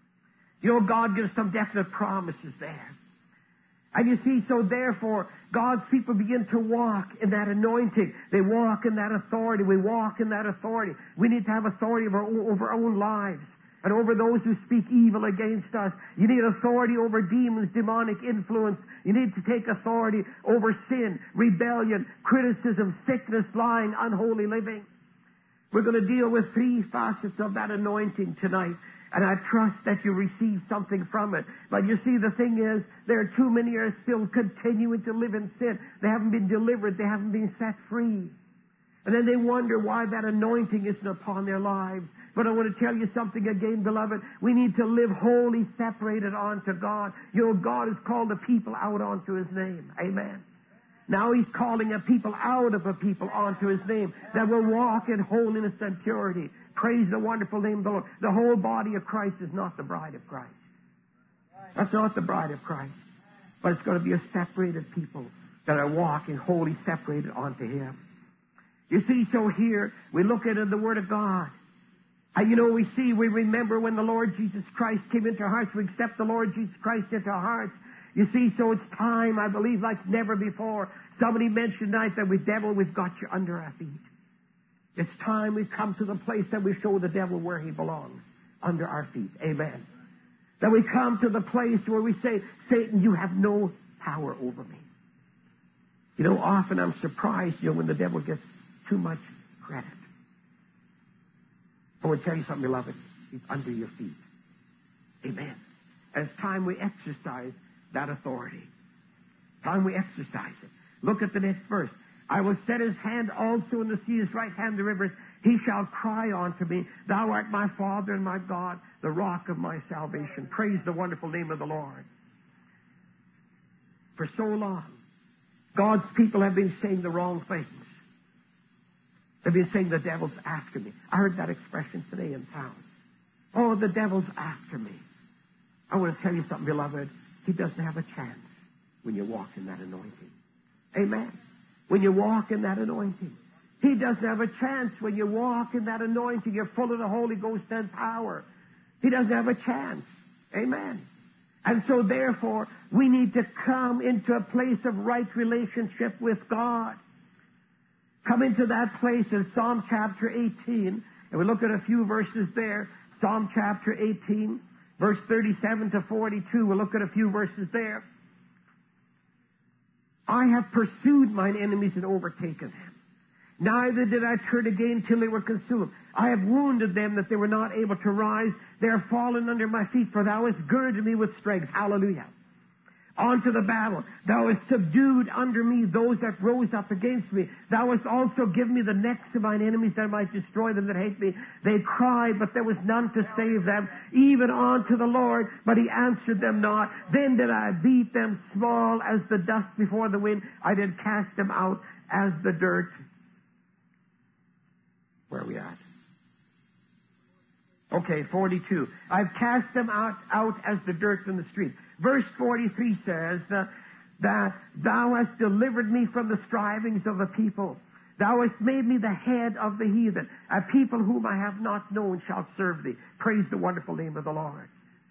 God gives some definite promises there. And you see, so therefore, God's people begin to walk in that anointing. They walk in that authority. We walk in that authority. We need to have authority over our own lives and over those who speak evil against us. You need authority over demons, demonic influence. You need to take authority over sin, rebellion, criticism, sickness, lying, unholy living. We're going to deal with three facets of that anointing tonight. And I trust that you receive something from it. But you see, the thing is, there are too many who are still continuing to live in sin. They haven't been delivered. They haven't been set free. And then they wonder why that anointing isn't upon their lives. But I want to tell you something again, beloved. We need to live wholly separated unto God. You know, God has called the people out onto His name. Amen. Now He's calling a people out of a people onto His name that will walk in holiness and purity. Praise the wonderful name of the Lord. The whole body of Christ is not the bride of Christ. That's not the bride of Christ. But it's going to be a separated people that are walking wholly separated unto Him. You see, so here we look at the Word of God. And you know, we remember when the Lord Jesus Christ came into our hearts. We accept the Lord Jesus Christ into our hearts. You see, so it's time, I believe, like never before. Somebody mentioned tonight that with devil, we've got you under our feet. It's time we've come to the place that we show the devil where he belongs, under our feet. Amen. That we come to the place where we say, Satan, you have no power over me. You know, often I'm surprised, when the devil gets too much credit. I want to tell you something, beloved. He's under your feet. Amen. And it's time we exercise that authority. Time we exercise it. Look at the next verse. I will set his hand also in the sea, his right hand the rivers. He shall cry unto me, Thou art my Father and my God, the rock of my salvation. Praise the wonderful name of the Lord. For so long, God's people have been saying the wrong things. They've been saying the devil's after me. I heard that expression today in town. Oh, the devil's after me. I want to tell you something, beloved. He doesn't have a chance when you walk in that anointing. Amen. When you walk in that anointing. He doesn't have a chance when you walk in that anointing. You're full of the Holy Ghost and power. He doesn't have a chance. Amen. And so therefore, we need to come into a place of right relationship with God. Come into that place in Psalm chapter 18, and we look at a few verses there. Psalm chapter 18, verse 37 to 42. We'll look at a few verses there. I have pursued mine enemies and overtaken them. Neither did I turn again till they were consumed. I have wounded them that they were not able to rise. They are fallen under my feet, for thou hast girded me with strength. Hallelujah. On to the battle. Thou hast subdued under me those that rose up against me. Thou hast also given me the necks of mine enemies that I might destroy them that hate me. They cried, but there was none to save them, even unto the Lord, but he answered them not. Then did I beat them small as the dust before the wind. I did cast them out as the dirt. Where are we at? Okay, 42. I've cast them out as the dirt in the street. Verse 43 says that thou hast delivered me from the strivings of the people. Thou hast made me the head of the heathen. A people whom I have not known shall serve thee. Praise the wonderful name of the Lord.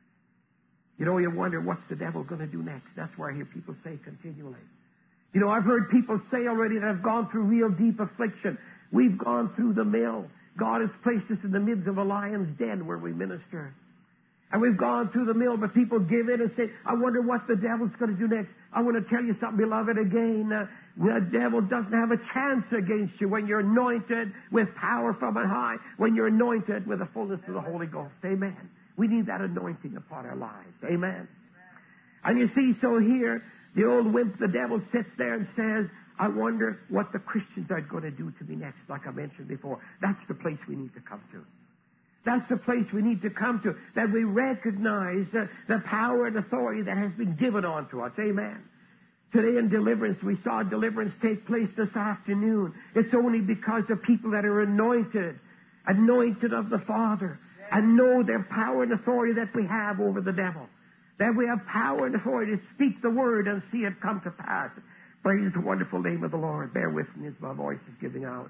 You know, you wonder, what's the devil going to do next? That's where I hear people say continually. You know, I've heard people say already that have gone through real deep affliction. We've gone through the mill. God has placed us in the midst of a lion's den where we minister. And we've gone through the mill, but people give in and say, I wonder what the devil's going to do next. I want to tell you something, beloved, again. The devil doesn't have a chance against you when you're anointed with power from on high, when you're anointed with the fullness of the Holy Ghost. Amen. We need that anointing upon our lives. Amen. And you see, so here, the old wimp, the devil, sits there and says, I wonder what the Christians are going to do to me next, like I mentioned before. That's the place we need to come to. That's the place we need to come to, that we recognize the power and authority that has been given unto us. Amen. Today in deliverance, we saw deliverance take place this afternoon. It's only because of people that are anointed of the Father, and know their power and authority that we have over the devil. That we have power and authority to speak the word and see it come to pass. Praise the wonderful name of the Lord. Bear with me as my voice is giving out.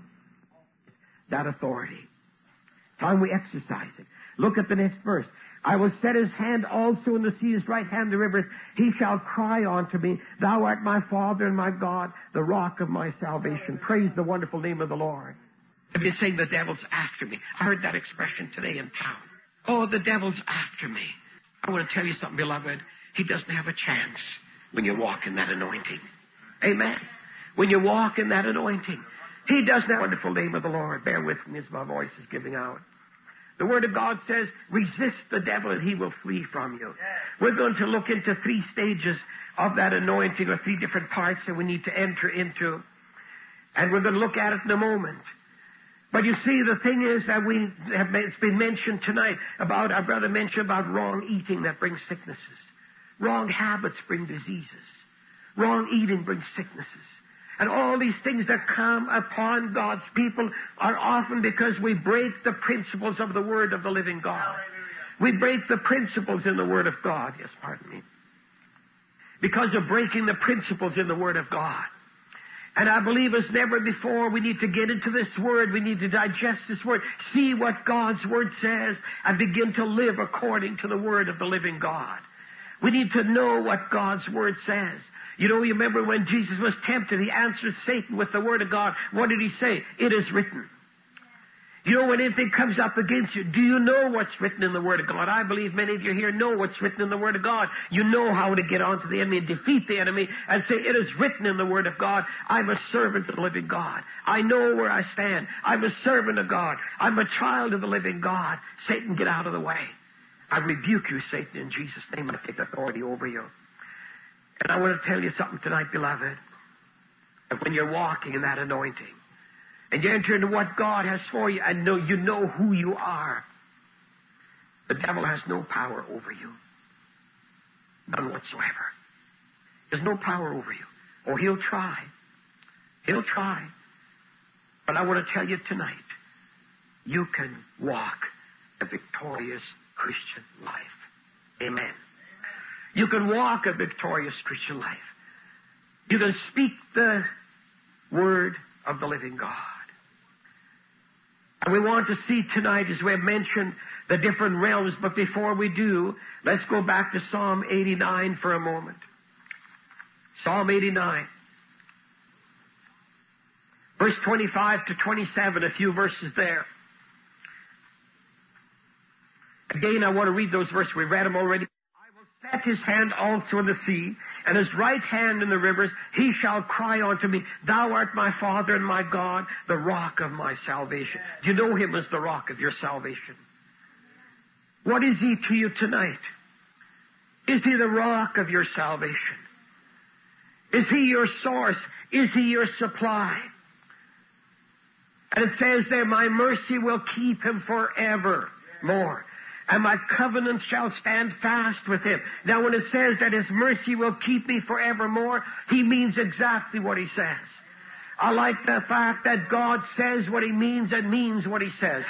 That authority. Time we exercise it. Look at the next verse. I will set his hand also in the sea, his right hand the rivers. He shall cry unto me, Thou art my Father and my God, the rock of my salvation. Praise the wonderful name of the Lord. I've been saying the devil's after me. I heard that expression today in town. Oh, the devil's after me. I want to tell you something, beloved. He doesn't have a chance when you walk in that anointing. Amen. When you walk in that anointing, he does that wonderful name of the Lord. Bear with me as my voice is giving out. The Word of God says, resist the devil and he will flee from you. We're going to look into 3 stages of that anointing, or 3 different parts that we need to enter into. And we're going to look at it in a moment. But you see, the thing is that it's been mentioned tonight about, our brother mentioned about wrong eating that brings sicknesses. Wrong habits bring diseases. Wrong eating brings sicknesses. And all these things that come upon God's people are often because we break the principles of the Word of the living God. We break the principles in the Word of God. Yes, pardon me. Because of breaking the principles in the Word of God. And I believe as never before, we need to get into this Word. We need to digest this Word, see what God's Word says, and begin to live according to the Word of the living God. We need to know what God's Word says. You know, you remember when Jesus was tempted, he answered Satan with the Word of God. What did he say? It is written. You know, when anything comes up against you, do you know what's written in the Word of God? I believe many of you here know what's written in the Word of God. You know how to get onto the enemy and defeat the enemy and say, it is written in the Word of God. I'm a servant of the living God. I know where I stand. I'm a servant of God. I'm a child of the living God. Satan, get out of the way. I rebuke you, Satan, in Jesus' name. I take authority over you. And I want to tell you something tonight, beloved. That when you're walking in that anointing, and you enter into what God has for you, and you know who you are, the devil has no power over you. None whatsoever. There's no power over you. Oh, he'll try. He'll try. But I want to tell you tonight, you can walk a victorious Christian life. Amen. You can walk a victorious Christian life. You can speak the Word of the living God. And we want to see tonight, as we have mentioned, the different realms. But before we do, let's go back to Psalm 89 for a moment. Psalm 89. Verse 25 to 27, a few verses there. Again, I want to read those verses. We read them already. Set his hand also in the sea, and his right hand in the rivers. He shall cry unto me, Thou art my Father and my God, the rock of my salvation. Do you know him as the rock of your salvation? What is he to you tonight? Is he the rock of your salvation? Is he your source? Is he your supply? And it says there, my mercy will keep him forevermore. And my covenant shall stand fast with him. Now when it says that his mercy will keep me forevermore, he means exactly what he says. I like the fact that God says what he means and means what he says.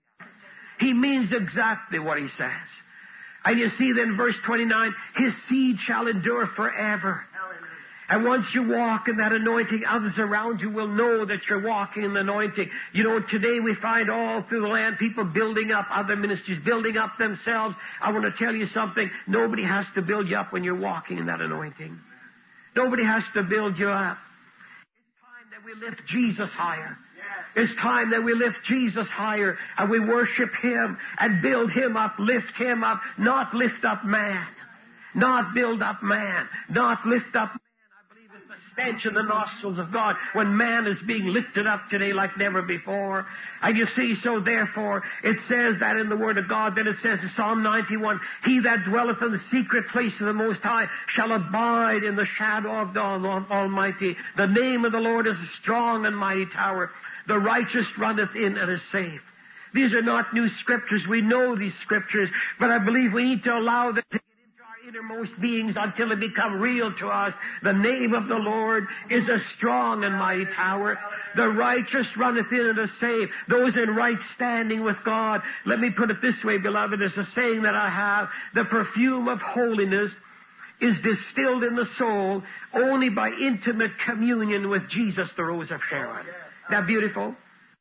He means exactly what he says. And you see then verse 29, his seed shall endure forever. And once you walk in that anointing, others around you will know that you're walking in the anointing. You know, today we find all through the land people building up other ministries, building up themselves. I want to tell you something. Nobody has to build you up when you're walking in that anointing. Nobody has to build you up. It's time that we lift Jesus higher. It's time that we lift Jesus higher and we worship him and build him up, lift him up, not lift up man. Not build up man. Not lift up man. Stench in the nostrils of God when man is being lifted up today like never before. And you see, so therefore, it says that in the Word of God, then it says in Psalm 91, he that dwelleth in the secret place of the Most High shall abide in the shadow of the Almighty. The name of the Lord is a strong and mighty tower. The righteous runneth in and is safe. These are not new scriptures. We know these scriptures, but I believe we need to allow them to innermost beings until they become real to us. The name of the Lord is a strong and mighty tower. The righteous runneth in and is saved. Those in right standing with God. Let me put it this way, beloved. There's a saying that I have. The perfume of holiness is distilled in the soul only by intimate communion with Jesus, the Rose of Sharon. Isn't that beautiful?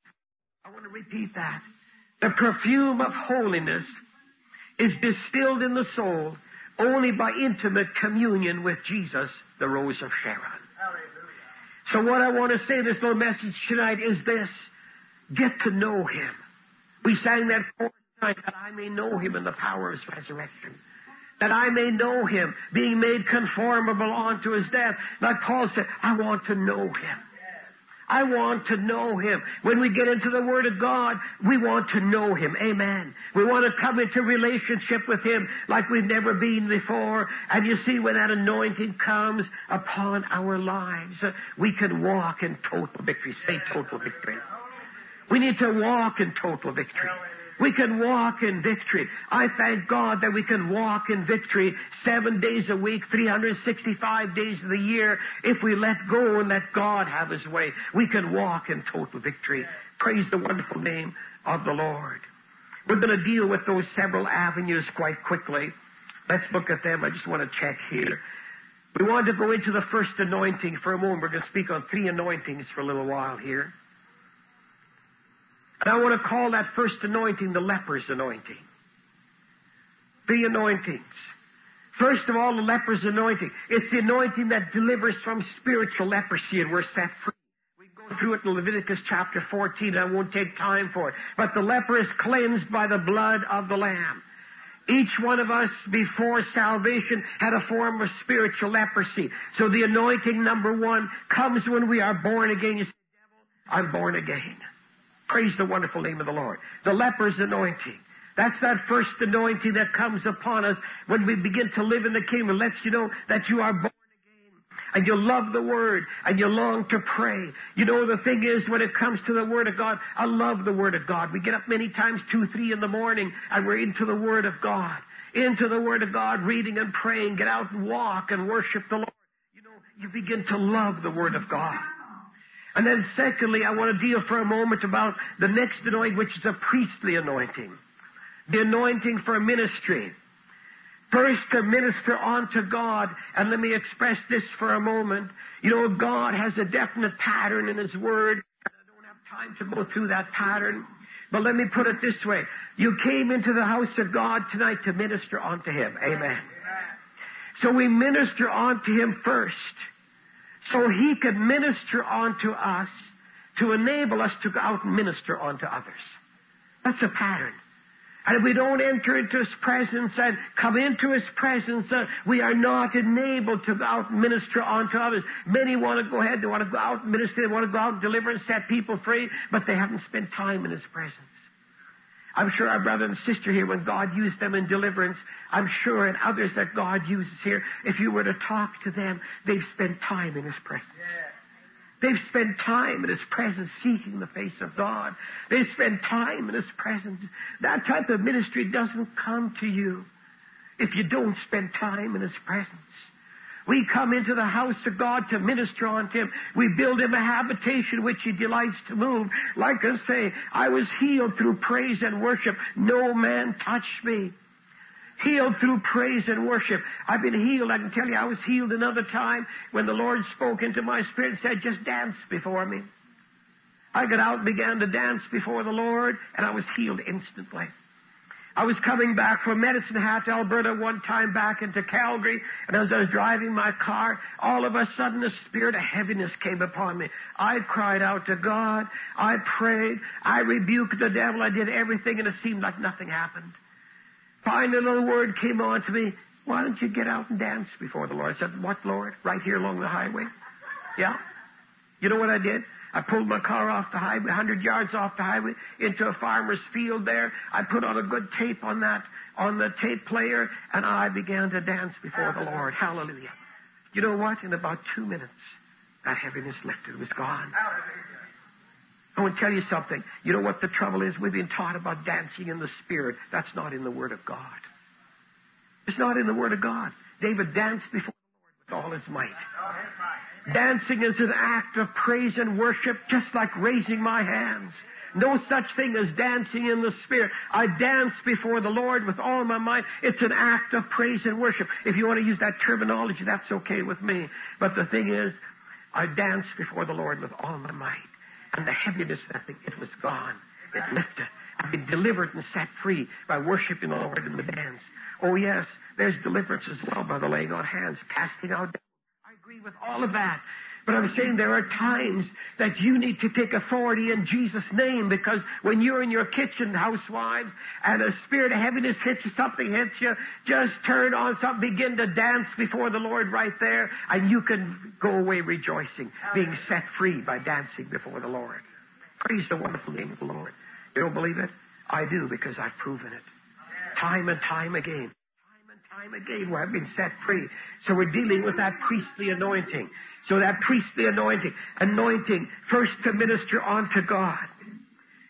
I want to repeat that. The perfume of holiness is distilled in the soul only by intimate communion with Jesus, the Rose of Sharon. Hallelujah. So what I want to say in this little message tonight is this. Get to know him. We sang that chorus tonight, that I may know him in the power of his resurrection. That I may know him, being made conformable unto his death. Like Paul said, I want to know him. I want to know him. When we get into the Word of God, we want to know him. Amen. We want to come into relationship with him like we've never been before. And you see, when that anointing comes upon our lives, we can walk in total victory. Say total victory. We need to walk in total victory. We can walk in victory. I thank God that we can walk in victory 7 days a week, 365 days of the year. If we let go and let God have His way, we can walk in total victory. Praise the wonderful name of the Lord. We're going to deal with those several avenues quite quickly. Let's look at them. I just want to check here. We want to go into the first anointing for a moment. We're going to speak on 3 anointings for a little while here. And I want to call that first anointing the leper's anointing. 3 anointings. First of all, the leper's anointing. It's the anointing that delivers from spiritual leprosy, and we're set free. We go through it in Leviticus chapter 14. I won't take time for it. But the leper is cleansed by the blood of the Lamb. Each one of us before salvation had a form of spiritual leprosy. So the anointing, number 1, comes when we are born again. You say, devil, I'm born again. Praise the wonderful name of the Lord. The leper's anointing. That's that first anointing that comes upon us when we begin to live in the kingdom. It lets you know that you are born again. And you love the Word. And you long to pray. You know, the thing is, when it comes to the Word of God, I love the Word of God. We get up many times, 2, 3 in the morning, and we're into the Word of God. Into the Word of God, reading and praying. Get out and walk and worship the Lord. You know, you begin to love the Word of God. And then secondly, I want to deal for a moment about the next anointing, which is a priestly anointing. The anointing for ministry. First, to minister unto God. And let me express this for a moment. You know, God has a definite pattern in His Word. I don't have time to go through that pattern. But let me put it this way. You came into the house of God tonight to minister unto Him. Amen. So we minister unto Him first, so He can minister unto us to enable us to go out and minister unto others. That's a pattern. And if we don't enter into His presence and come into His presence, we are not enabled to go out and minister unto others. Many want to go ahead, they want to go out and minister, they want to go out and deliver and set people free, but they haven't spent time in His presence. I'm sure our brother and sister here, when God used them in deliverance, I'm sure, and others that God uses here, if you were to talk to them, they've spent time in His presence. They've spent time in His presence seeking the face of God. They've spent time in His presence. That type of ministry doesn't come to you if you don't spend time in His presence. We come into the house of God to minister unto Him. We build Him a habitation which He delights to move. Like I say, I was healed through praise and worship. No man touched me. Healed through praise and worship. I've been healed. I can tell you I was healed another time when the Lord spoke into my spirit and said, just dance before me. I got out and began to dance before the Lord, and I was healed instantly. I was coming back from Medicine Hat, Alberta, one time back into Calgary, and as I was driving my car, all of a sudden a spirit of heaviness came upon me. I cried out to God. I prayed. I rebuked the devil. I did everything, and it seemed like nothing happened. Finally, a little word came on to me. Why don't you get out and dance before the Lord? I said, what, Lord? Right here along the highway? Yeah. You know what I did? I pulled my car off the highway, 100 yards off the highway, into a farmer's field there. I put on a good tape on the tape player, and I began to dance before the Lord. Hallelujah. You know what? In about 2 minutes, that heaviness lifted. It was gone. I want to tell you something. You know what the trouble is? We've been taught about dancing in the Spirit. That's not in the Word of God. It's not in the Word of God. David danced before the Lord with all his might. Dancing is an act of praise and worship, just like raising my hands. No such thing as dancing in the Spirit. I dance before the Lord with all my might. It's an act of praise and worship. If you want to use that terminology, that's okay with me. But the thing is, I dance before the Lord with all my might. And the heaviness, I think, it was gone. It lifted. I've been delivered and set free by worshiping the Lord in the dance. Oh, yes, there's deliverance as well by the laying on hands, casting out devils. I agree with all of that. But I'm saying there are times that you need to take authority in Jesus' name, because when you're in your kitchen, housewives, and a spirit of heaviness hits you, something hits you, just turn on something, begin to dance before the Lord right there, and you can go away rejoicing, being set free by dancing before the Lord. Praise the wonderful name of the Lord. You don't believe it? I do, because I've proven it. Time and time again. Time again where I've been set free. So we're dealing with that priestly anointing. So that priestly anointing first to minister unto God.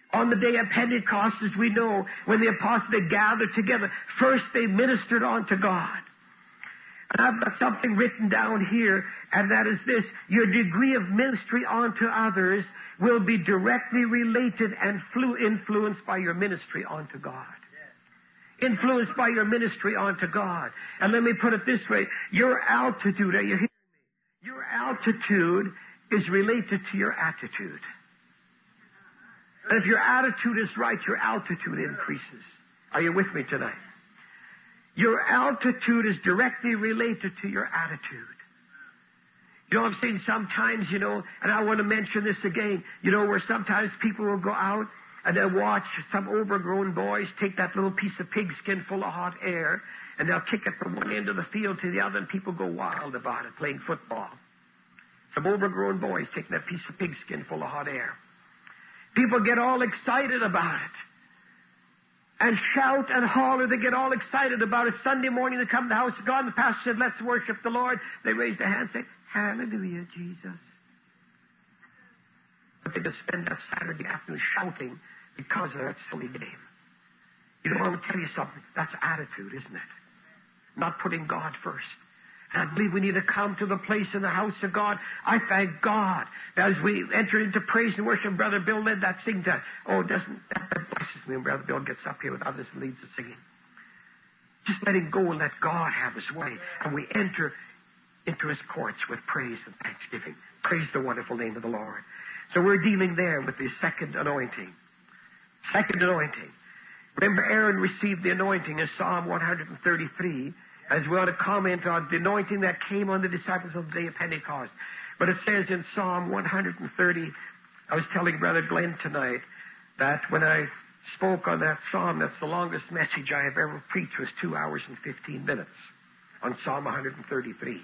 On the day of Pentecost, as we know, when the apostles had gathered together, first they ministered unto God. And I've got something written down here, and that is this: your degree of ministry unto others will be directly related and influenced by your ministry unto God. Influenced by your ministry unto God. And let me put it this way: your altitude, are you hearing me? Your altitude is related to your attitude. And if your attitude is right, your altitude increases. Are you with me tonight? Your altitude is directly related to your attitude. You know, I've seen sometimes, and I want to mention this again, where sometimes people will go out and they'll watch some overgrown boys take that little piece of pigskin full of hot air, and they'll kick it from one end of the field to the other, and people go wild about it, playing football. Some overgrown boys taking that piece of pigskin full of hot air. People get all excited about it. And shout and holler. They get all excited about it. Sunday morning they come to the house of God, and the pastor said, let's worship the Lord. They raise their hands and say, hallelujah, Jesus. But they just spend that Saturday afternoon shouting because of that silly game. I want to tell you something. That's attitude, isn't it? Not putting God first. And I believe we need to come to the place in the house of God. I thank God that as we enter into praise and worship, Brother Bill led that sing to, that blesses me when Brother Bill gets up here with others and leads the singing. Just let him go and let God have his way. And we enter into his courts with praise and thanksgiving. Praise the wonderful name of the Lord. So we're dealing there with the second anointing. Second anointing. Remember, Aaron received the anointing in Psalm 133. As we ought to comment on the anointing that came on the disciples on the day of Pentecost. But it says in Psalm 130, I was telling Brother Glenn tonight that when I spoke on that psalm, that's the longest message I have ever preached, was 2 hours and 15 minutes on Psalm 133.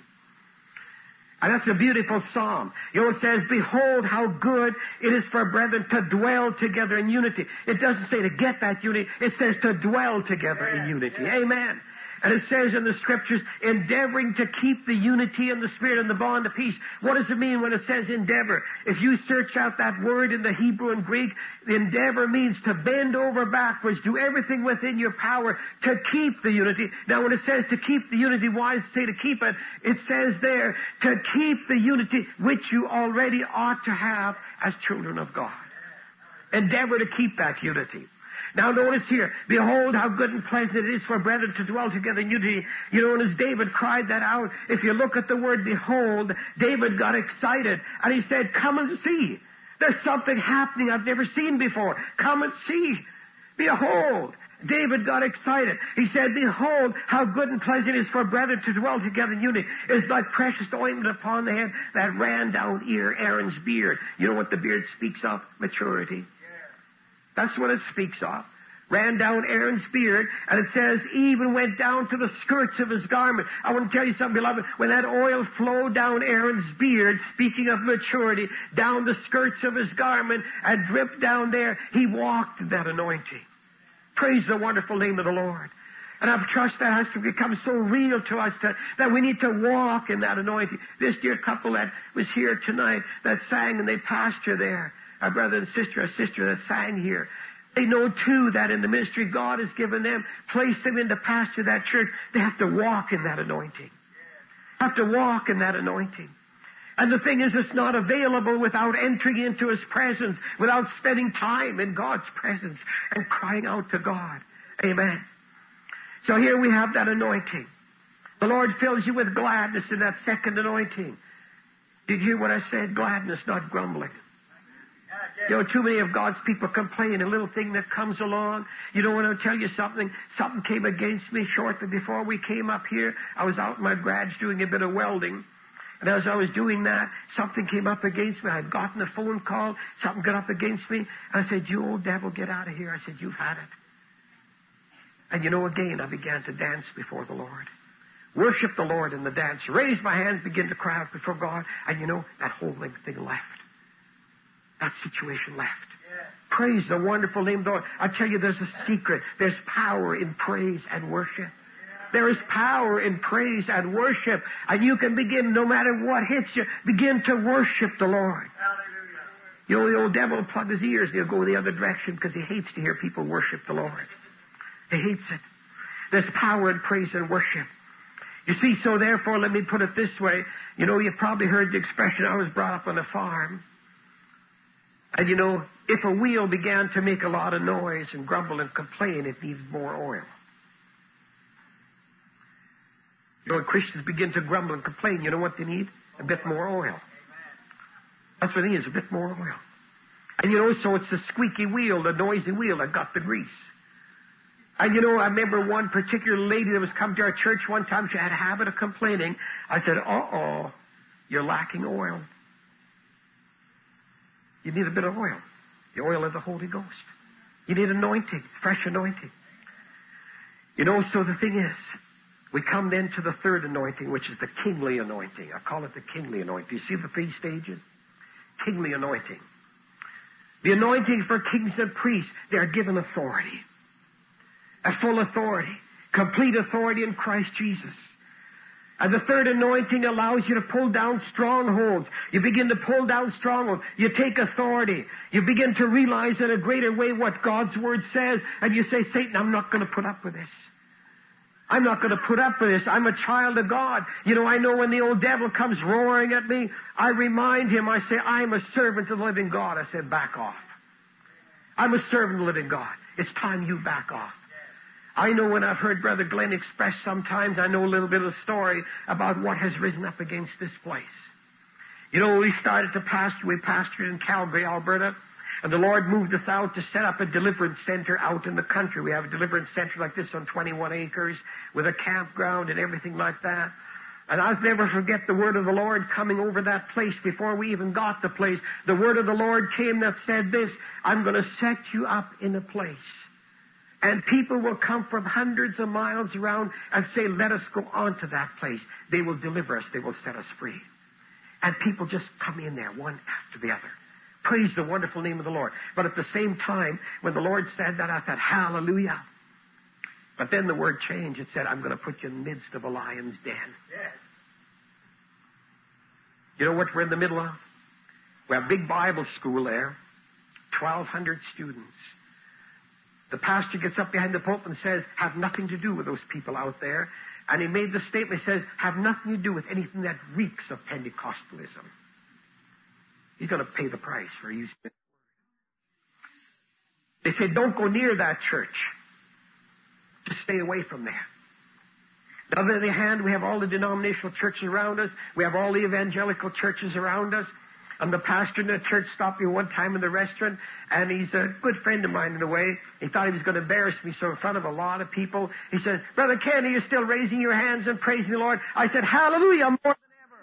And that's a beautiful psalm. It says, behold how good it is for brethren to dwell together in unity. It doesn't say to get that unity. It says to dwell together in unity. Amen. And it says in the Scriptures, endeavoring to keep the unity in the Spirit and the bond of peace. What does it mean when it says endeavor? If you search out that word in the Hebrew and Greek, the endeavor means to bend over backwards, do everything within your power to keep the unity. Now when it says to keep the unity, why does it say to keep it? It says there, to keep the unity which you already ought to have as children of God. Endeavor to keep that unity. Now notice here, behold how good and pleasant it is for brethren to dwell together in unity. And as David cried that out, if you look at the word behold, David got excited and he said, come and see. There's something happening I've never seen before. Come and see. Behold. David got excited. He said, behold how good and pleasant it is for brethren to dwell together in unity. It's like precious ointment upon the head that ran down Aaron's beard. You know what the beard speaks of? Maturity. That's what it speaks of. Ran down Aaron's beard, and it says, even went down to the skirts of his garment. I want to tell you something, beloved. When that oil flowed down Aaron's beard, speaking of maturity, down the skirts of his garment, and dripped down there, he walked in that anointing. Praise the wonderful name of the Lord. And I trust that has to become so real to us that we need to walk in that anointing. This dear couple that was here tonight, that sang, and they pastor there, a brother and sister, a sister that sang here. They know, too, that in the ministry God has given them, placed them in to pastor that church, they have to walk in that anointing. Have to walk in that anointing. And the thing is, it's not available without entering into His presence, without spending time in God's presence and crying out to God. Amen. So here we have that anointing. The Lord fills you with gladness in that second anointing. Did you hear what I said? Gladness, not grumbling. Too many of God's people complain, a little thing that comes along. When I tell you something came against me shortly before we came up here. I was out in my garage doing a bit of welding. And as I was doing that, something came up against me. I had gotten a phone call. Something got up against me. I said, you old devil, get out of here. I said, you've had it. And again, I began to dance before the Lord. Worship the Lord in the dance. Raise my hands, begin to cry out before God. And that whole thing left. That situation left. Yeah. Praise the wonderful name of the Lord. I tell you, there's a secret. There's power in praise and worship. Yeah. There is power in praise and worship. And you can begin, no matter what hits you, begin to worship the Lord. Hallelujah. You know, the old devil will plug his ears and he'll go the other direction because he hates to hear people worship the Lord. He hates it. There's power in praise and worship. You see, so therefore, let me put it this way. You know, you've probably heard the expression, I was brought up on a farm. And you know, if a wheel began to make a lot of noise and grumble and complain, it needs more oil. You know, when Christians begin to grumble and complain, you know what they need? A bit more oil. That's what it is, a bit more oil. And you know, so it's the squeaky wheel, the noisy wheel that got the grease. And you know, I remember one particular lady that was coming to our church one time, she had a habit of complaining. I said, uh-oh, you're lacking oil. You need a bit of oil. The oil of the Holy Ghost. You need anointing, fresh anointing. You know, so the thing is, we come then to the third anointing, which is the kingly anointing. I call it the kingly anointing. Do you see the 3 stages? Kingly anointing. The anointing for kings and priests, they are given authority. A full authority. Complete authority in Christ Jesus. And the third anointing allows you to pull down strongholds. You begin to pull down strongholds. You take authority. You begin to realize in a greater way what God's Word says. And you say, Satan, I'm not going to put up with this. I'm not going to put up with this. I'm a child of God. You know, I know when the old devil comes roaring at me, I remind him, I say, I'm a servant of the living God. I said, back off. I'm a servant of the living God. It's time you back off. I know when I've heard Brother Glenn express sometimes, I know a little bit of the story about what has risen up against this place. You know, we started to pastor, we pastored in Calgary, Alberta, and the Lord moved us out to set up a deliverance center out in the country. We have a deliverance center like this on 21 acres with a campground and everything like that. And I'll never forget the word of the Lord coming over that place before we even got the place. The word of the Lord came that said this, I'm going to set you up in a place. And people will come from hundreds of miles around and say, let us go on to that place. They will deliver us. They will set us free. And people just come in there one after the other. Praise the wonderful name of the Lord. But at the same time, when the Lord said that, I thought, hallelujah. But then the word changed. It said, I'm going to put you in the midst of a lion's den. Yes. You know what we're in the middle of? We have a big Bible school there. 1,200 students. The pastor gets up behind the pulpit and says, have nothing to do with those people out there. And he made the statement, he says, have nothing to do with anything that reeks of Pentecostalism. He's going to pay the price for using it. They said, don't go near that church. Just stay away from there. Now, on the other hand, we have all the denominational churches around us. We have all the evangelical churches around us. And the pastor in the church stopped me one time in the restaurant, and he's a good friend of mine in a way. He thought he was going to embarrass me, so in front of a lot of people, he said, Brother Ken, are you still raising your hands and praising the Lord? I said, hallelujah, more than ever.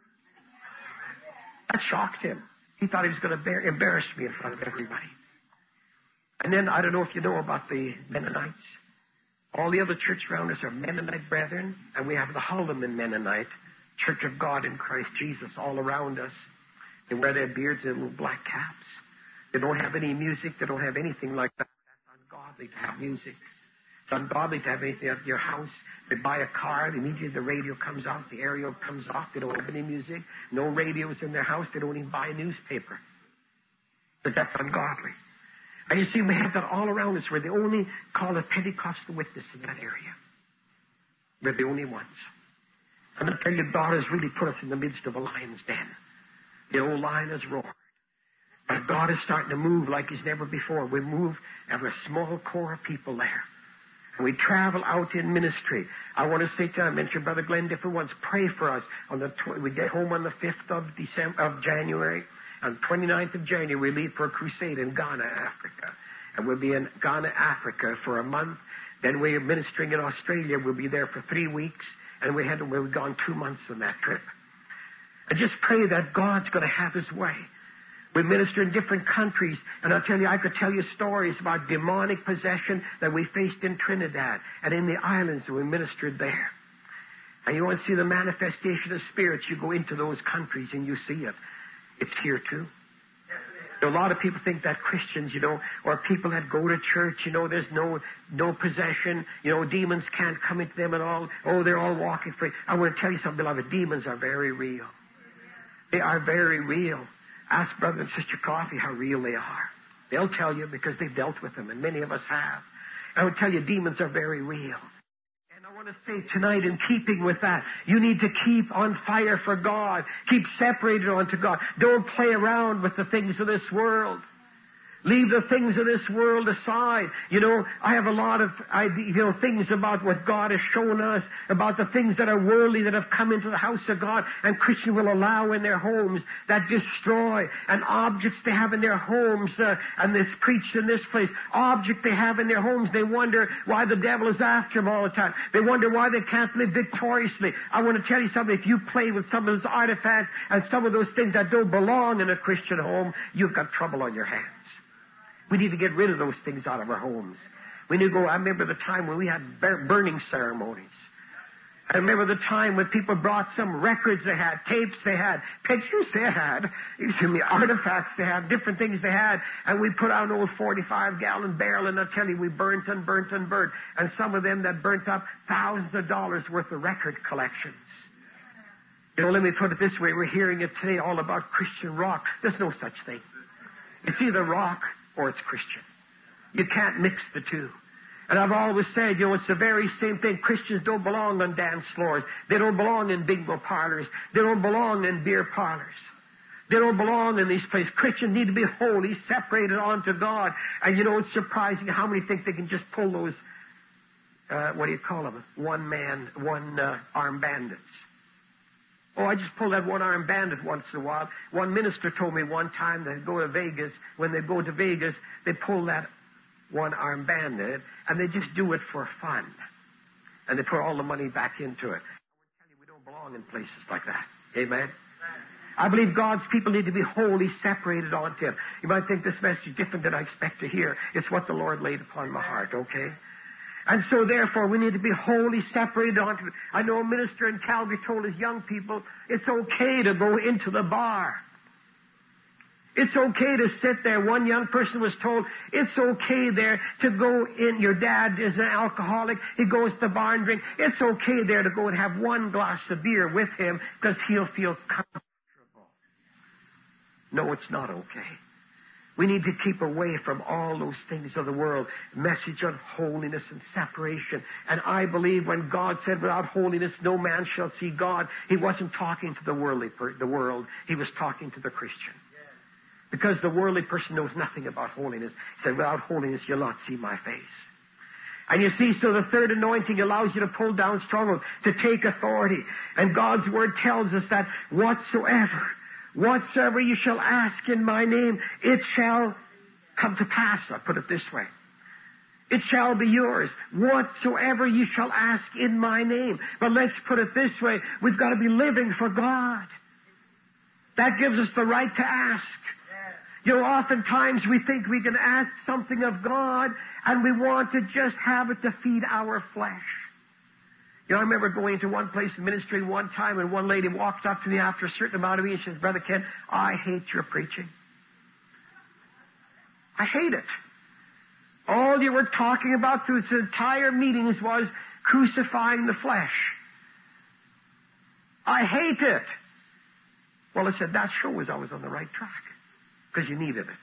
That shocked him. He thought he was going to embarrass me in front of everybody. And then, I don't know if you know about the Mennonites. All the other church around us are Mennonite brethren, and we have the Haldeman Mennonite, Church of God in Christ Jesus, all around us. They wear their beards and little black caps. They don't have any music. They don't have anything like that. That's ungodly to have music. It's ungodly to have anything at your house. They buy a car. Immediately the radio comes out. The aerial comes off. They don't have any music. No radios in their house. They don't even buy a newspaper. But that's ungodly. And you see, we have that all around us. We're the only called a Pentecostal witness in that area. We're the only ones. And I tell you, God has really put us in the midst of a lion's den. The old lion has roared. But God is starting to move like He's never before. We move, have a small core of people there. And we travel out in ministry. I want to say to you, I mentioned Brother Glenn different ones. Pray for us. We get home on the 5th of January. On the 29th of January, we leave for a crusade in Ghana, Africa. And we'll be in Ghana, Africa for a month. Then we're ministering in Australia. We'll be there for 3 weeks. And we've gone 2 months on that trip. And just pray that God's going to have His way. We minister in different countries, and I'll tell you, I could tell you stories about demonic possession that we faced in Trinidad and in the islands that we ministered there. And you want to see the manifestation of spirits, you go into those countries and you see it. It's here too. A lot of people think that Christians, or people that go to church, there's no possession, demons can't come into them at all. Oh, they're all walking free. I want to tell you something, beloved, demons are very real. They are very real. Ask Brother and Sister Coffee how real they are. They'll tell you because they've dealt with them, and many of us have. I would tell you demons are very real. And I want to say tonight, in keeping with that, you need to keep on fire for God. Keep separated unto God. Don't play around with the things of this world. Leave the things of this world aside. You know, I have a lot of things about what God has shown us, about the things that are worldly that have come into the house of God, and Christians will allow in their homes that destroy, and objects they have in their homes, and this preached in this place, object they have in their homes, they wonder why the devil is after them all the time. They wonder why they can't live victoriously. I want to tell you something, if you play with some of those artifacts and some of those things that don't belong in a Christian home, you've got trouble on your hands. We need to get rid of those things out of our homes. We need to go. I remember the time when we had burning ceremonies. I remember the time when people brought some records they had, tapes they had, pictures they had, artifacts they had, different things they had, and we put out an old 45-gallon barrel, and I tell you, we burnt and burnt and burnt. And some of them that burnt up thousands of dollars worth of record collections. You know, let me put it this way. We're hearing it today all about Christian rock. There's no such thing. It's either rock or it's Christian. You can't mix the two. And I've always said, you know, it's the very same thing. Christians don't belong on dance floors. They don't belong in bingo parlors. They don't belong in beer parlors. They don't belong in these places. Christians need to be holy, separated unto God. And you know, it's surprising how many think they can just pull those, what do you call them? One-arm bandits. Oh, I just pull that one-armed bandit once in a while. One minister told me one time that go to Vegas, when they go to Vegas, they pull that one-armed bandit, and they just do it for fun. And they put all the money back into it. I want to tell you, we don't belong in places like that. Amen? I believe God's people need to be wholly separated unto Him. You might think this message is different than I expect to hear. It's what the Lord laid upon my heart, okay? And so, therefore, we need to be wholly separated unto it. I know a minister in Calgary told his young people, it's okay to go into the bar. It's okay to sit there. One young person was told, it's okay there to go in. Your dad is an alcoholic. He goes to the bar and drink. It's okay there to go and have one glass of beer with him because he'll feel comfortable. No, it's not okay. We need to keep away from all those things of the world. Message on holiness and separation. And I believe when God said, without holiness no man shall see God, He wasn't talking to the world. He was talking to the Christian. Because the worldly person knows nothing about holiness. He said, without holiness you'll not see my face. And you see, so the third anointing allows you to pull down strongholds, to take authority. And God's Word tells us that whatsoever you shall ask in my name, it shall come to pass. I'll put it this way. It shall be yours. Whatsoever you shall ask in my name. But let's put it this way. We've got to be living for God. That gives us the right to ask. You know, oftentimes we think we can ask something of God and we want to just have it to feed our flesh. You know, I remember going to one place in ministry one time, and one lady walked up to me after a certain amount of me and she says, Brother Ken, I hate your preaching. I hate it. All you were talking about through the entire meetings was crucifying the flesh. I hate it. Well, I said, that shows I was on the right track, because you needed it.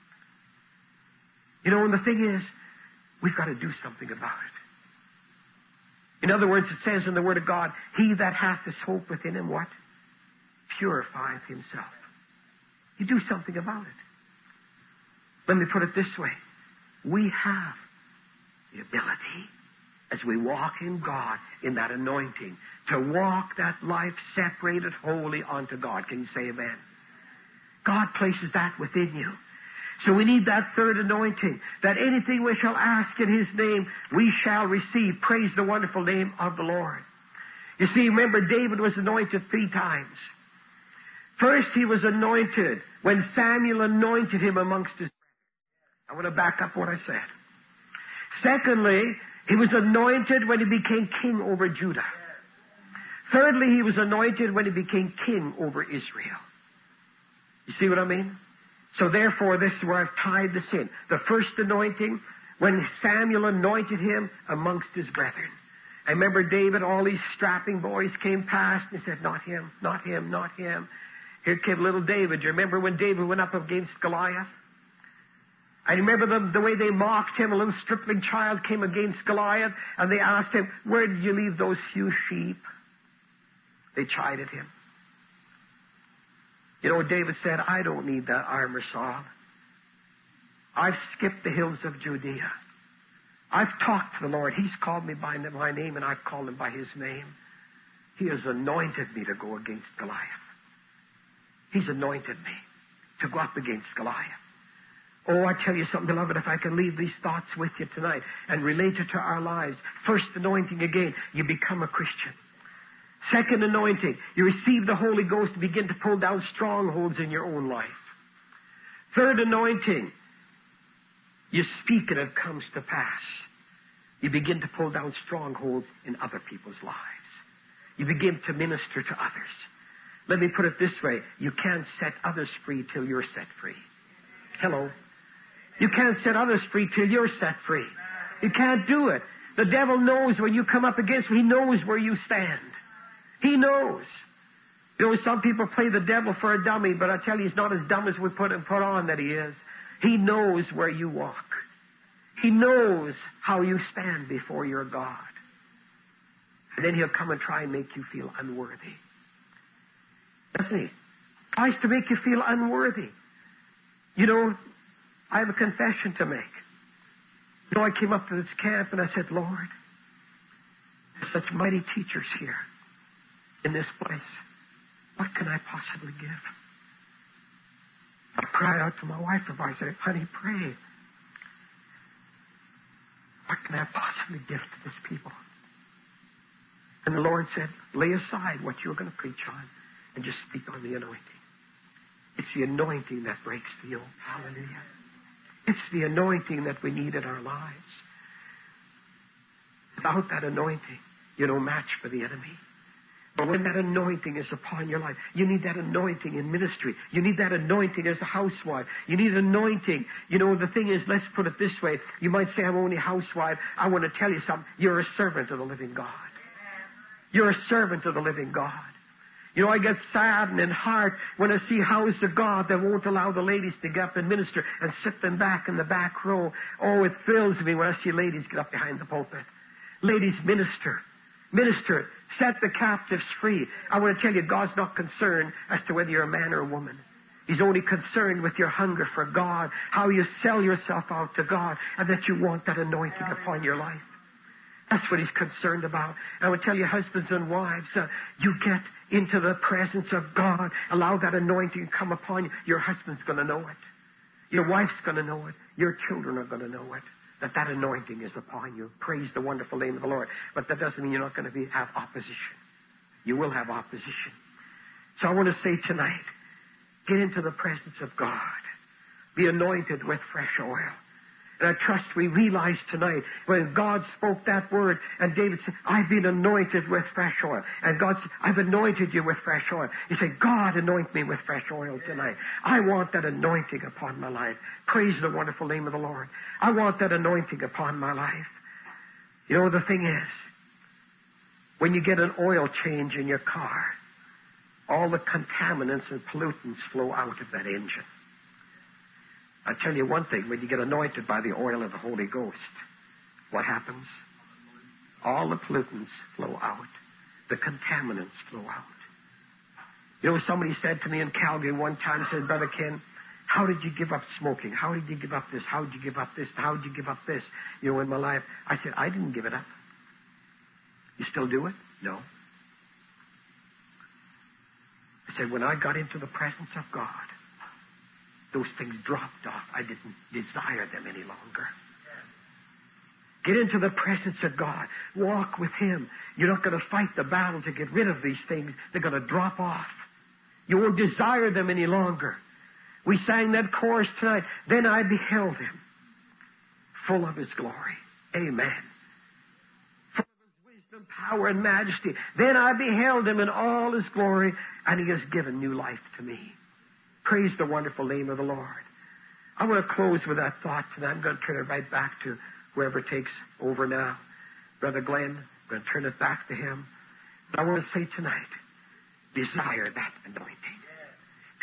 You know, and the thing is, we've got to do something about it. In other words, it says in the Word of God, he that hath this hope within him, what? Purifieth himself. You do something about it. Let me put it this way. We have the ability, as we walk in God, in that anointing, to walk that life separated wholly unto God. Can you say amen? God places that within you. So we need that third anointing, that anything we shall ask in His name, we shall receive. Praise the wonderful name of the Lord. You see, remember, David was anointed 3 times. First, he was anointed when Samuel anointed him amongst his brethren. I want to back up what I said. Secondly, he was anointed when he became king over Judah. Thirdly, he was anointed when he became king over Israel. You see what I mean? So therefore, this is where I've tied this in. The first anointing, when Samuel anointed him amongst his brethren. I remember David, all these strapping boys came past and he said, not him, not him, not him. Here came little David. You remember when David went up against Goliath? I remember the way they mocked him. A little stripling child came against Goliath, and they asked him, where did you leave those few sheep? They chided him. You know, David said, I don't need that armor, Saul. I've skipped the hills of Judea. I've talked to the Lord. He's called me by my name, and I've called him by his name. He has anointed me to go against Goliath. He's anointed me to go up against Goliath. Oh, I tell you something, beloved, if I can leave these thoughts with you tonight and relate it to our lives. First anointing again, you become a Christian. Second anointing, you receive the Holy Ghost to begin to pull down strongholds in your own life. Third anointing, you speak and it comes to pass. You begin to pull down strongholds in other people's lives. You begin to minister to others. Let me put it this way. You can't set others free till you're set free. Hello. You can't set others free till you're set free. You can't do it. The devil knows when you come up against him. He knows where you stand. He knows. You know, some people play the devil for a dummy, but I tell you, he's not as dumb as we put on that he is. He knows where you walk. He knows how you stand before your God. And then he'll come and try and make you feel unworthy. Doesn't he? Tries to make you feel unworthy. You know, I have a confession to make. You know, I came up to this camp and I said, Lord, there's such mighty teachers here in this place. What can I possibly give? I cried out to my wife about it. I said, honey, pray. What can I possibly give to this people? And the Lord said, lay aside what you're going to preach on and just speak on the anointing. It's the anointing that breaks the yoke. Hallelujah. It's the anointing that we need in our lives. Without that anointing, you're no match for the enemy. But when that anointing is upon your life, you need that anointing in ministry. You need that anointing as a housewife. You need anointing. You know, the thing is, let's put it this way. You might say, I'm only a housewife. I want to tell you something. You're a servant of the living God. You're a servant of the living God. You know, I get saddened in heart when I see houses of God that won't allow the ladies to get up and minister and sit them back in the back row. Oh, it thrills me when I see ladies get up behind the pulpit. Ladies, minister. Minister. Set the captives free. I want to tell you, God's not concerned as to whether you're a man or a woman. He's only concerned with your hunger for God, how you sell yourself out to God, and that you want that anointing upon your life. That's what he's concerned about. I would tell you, husbands and wives, you get into the presence of God. Allow that anointing to come upon you. Your husband's going to know it. Your wife's going to know it. Your children are going to know it. That anointing is upon you. Praise the wonderful name of the Lord. But that doesn't mean you're not going to have opposition. You will have opposition. So I want to say tonight, get into the presence of God. Be anointed with fresh oil. And I trust we realize tonight when God spoke that word and David said, I've been anointed with fresh oil. And God said, I've anointed you with fresh oil. He said, God, anoint me with fresh oil tonight. I want that anointing upon my life. Praise the wonderful name of the Lord. I want that anointing upon my life. You know, the thing is, when you get an oil change in your car, all the contaminants and pollutants flow out of that engine. I tell you one thing, when you get anointed by the oil of the Holy Ghost, what happens? All the pollutants flow out. The contaminants flow out. You know, somebody said to me in Calgary one time, said, Brother Ken, how did you give up smoking? How did you give up this? How did you give up this? How did you give up this? You know, in my life. I said, I didn't give it up. You still do it? No. I said, when I got into the presence of God, those things dropped off. I didn't desire them any longer. Get into the presence of God. Walk with Him. You're not going to fight the battle to get rid of these things. They're going to drop off. You won't desire them any longer. We sang that chorus tonight. Then I beheld Him, full of His glory. Amen. Full of His wisdom, power, and majesty. Then I beheld Him in all His glory, and He has given new life to me. Praise the wonderful name of the Lord. I want to close with that thought tonight. I'm going to turn it right back to whoever takes over now. Brother Glenn, I'm going to turn it back to him. But I want to say tonight, desire that anointing.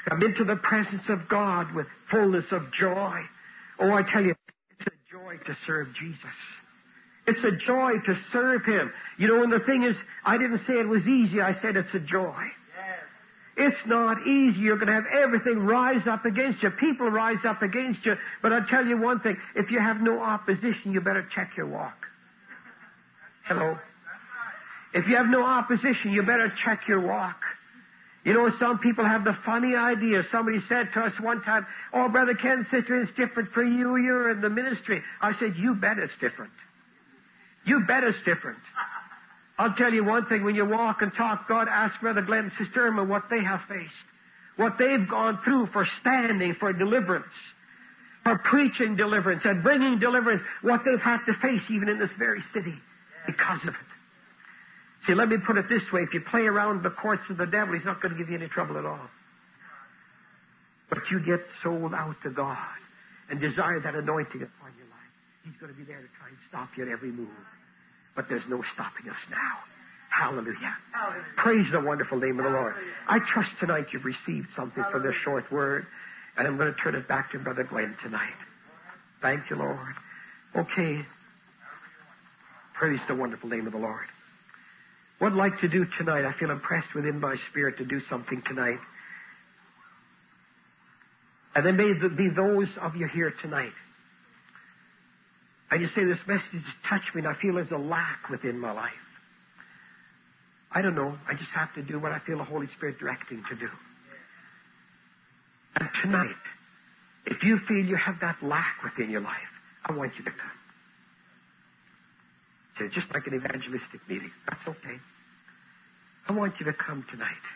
Come into the presence of God with fullness of joy. Oh, I tell you, it's a joy to serve Jesus. It's a joy to serve Him. You know, and the thing is, I didn't say it was easy. I said it's a joy. It's not easy. You're going to have everything rise up against you. People rise up against you. But I'll tell you one thing. If you have no opposition, you better check your walk. Hello? If you have no opposition, you better check your walk. You know, some people have the funny idea. Somebody said to us one time, "Oh, Brother Ken, sister, it's different for you. You're in the ministry." I said, "You bet it's different. You bet it's different." I'll tell you one thing. When you walk and talk, God, ask Brother Glenn and Sister Irma what they have faced. What they've gone through for standing for deliverance. For preaching deliverance and bringing deliverance. What they've had to face even in this very city because of it. See, let me put it this way. If you play around the courts of the devil, he's not going to give you any trouble at all. But you get sold out to God and desire that anointing upon your life. He's going to be there to try and stop you at every move. But there's no stopping us now. Hallelujah. Hallelujah. Praise the wonderful name of the Lord. I trust tonight you've received something from this short word. And I'm going to turn it back to Brother Glenn tonight. Thank you, Lord. Okay. Praise the wonderful name of the Lord. What I'd like to do tonight, I feel impressed within my spirit to do something tonight. And there may be those of you here tonight. I just say this message has touched me and I feel there's a lack within my life. I don't know. I just have to do what I feel the Holy Spirit directing to do. And tonight, if you feel you have that lack within your life, I want you to come. So it's just like an evangelistic meeting. That's okay. I want you to come tonight.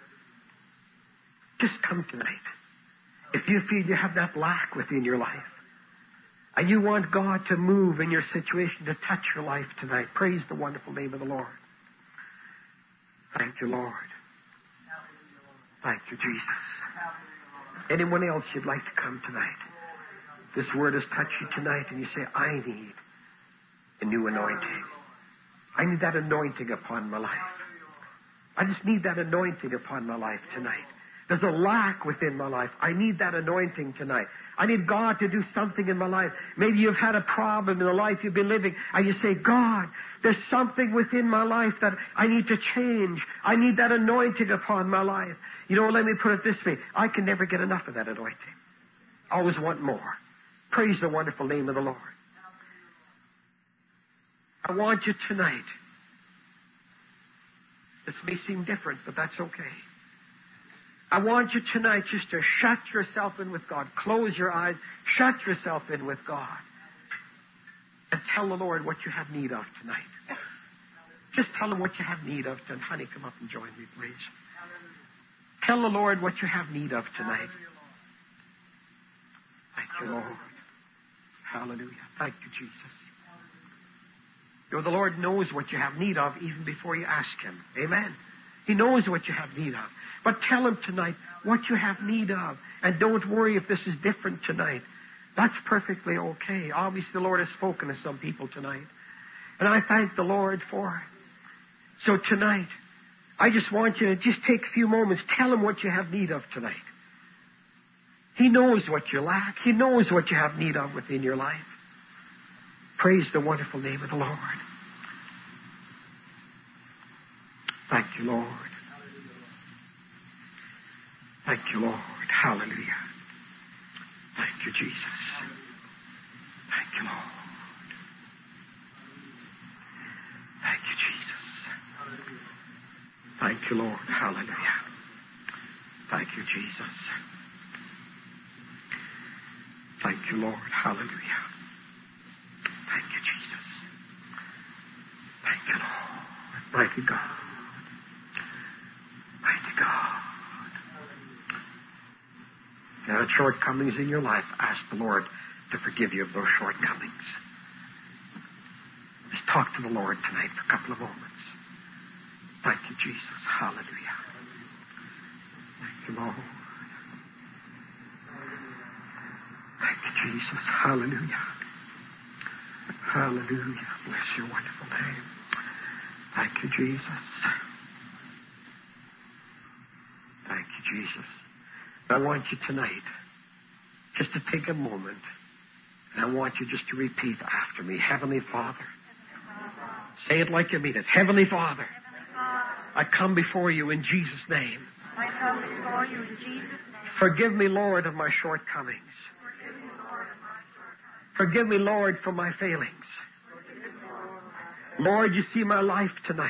Just come tonight. If you feel you have that lack within your life, and you want God to move in your situation, to touch your life tonight, praise the wonderful name of the Lord. Thank you, Lord. Thank you, Jesus. Anyone else you'd like to come tonight? This word has touched you tonight, and you say, I need a new anointing. I need that anointing upon my life. I just need that anointing upon my life tonight. There's a lack within my life. I need that anointing tonight. I need God to do something in my life. Maybe you've had a problem in the life you've been living, and you say, God, there's something within my life that I need to change. I need that anointing upon my life. You know, let me put it this way. I can never get enough of that anointing. I always want more. Praise the wonderful name of the Lord. I want you tonight. This may seem different, but that's okay. I want you tonight just to shut yourself in with God. Close your eyes. Shut yourself in with God. And tell the Lord what you have need of tonight. Just tell Him what you have need of. And honey, come up and join me, please. Tell the Lord what you have need of tonight. Thank you, Lord. Hallelujah. Thank you, Jesus. You know, the Lord knows what you have need of even before you ask Him. Amen. He knows what you have need of. But tell Him tonight what you have need of. And don't worry if this is different tonight. That's perfectly okay. Obviously, the Lord has spoken to some people tonight. And I thank the Lord for it. So tonight, I just want you to just take a few moments. Tell Him what you have need of tonight. He knows what you lack. He knows what you have need of within your life. Praise the wonderful name of the Lord. Thank you, Lord. Thank you, Lord. Hallelujah. Thank you, Jesus. Thank you, Lord. Thank you, Jesus. Thank you, Lord. Hallelujah. Thank you, Jesus. Thank you, Lord. Hallelujah. Thank you, Jesus. Thank you, Lord. Mighty God. Mighty God. If you have shortcomings in your life, ask the Lord to forgive you of those shortcomings. Just talk to the Lord tonight for a couple of moments. Thank you, Jesus. Hallelujah. Thank you, Lord. Thank you, Jesus. Hallelujah. Hallelujah. Bless your wonderful name. Thank you, Jesus. Thank you, Jesus. I want you tonight just to take a moment, and I want you just to repeat after me. Heavenly Father. Say it like you mean it. Heavenly Father, I come before you in Jesus' name. I come before you in Jesus' name. Forgive me, Lord, of my shortcomings. Forgive me, Lord, for my failings. Lord, you see my life tonight.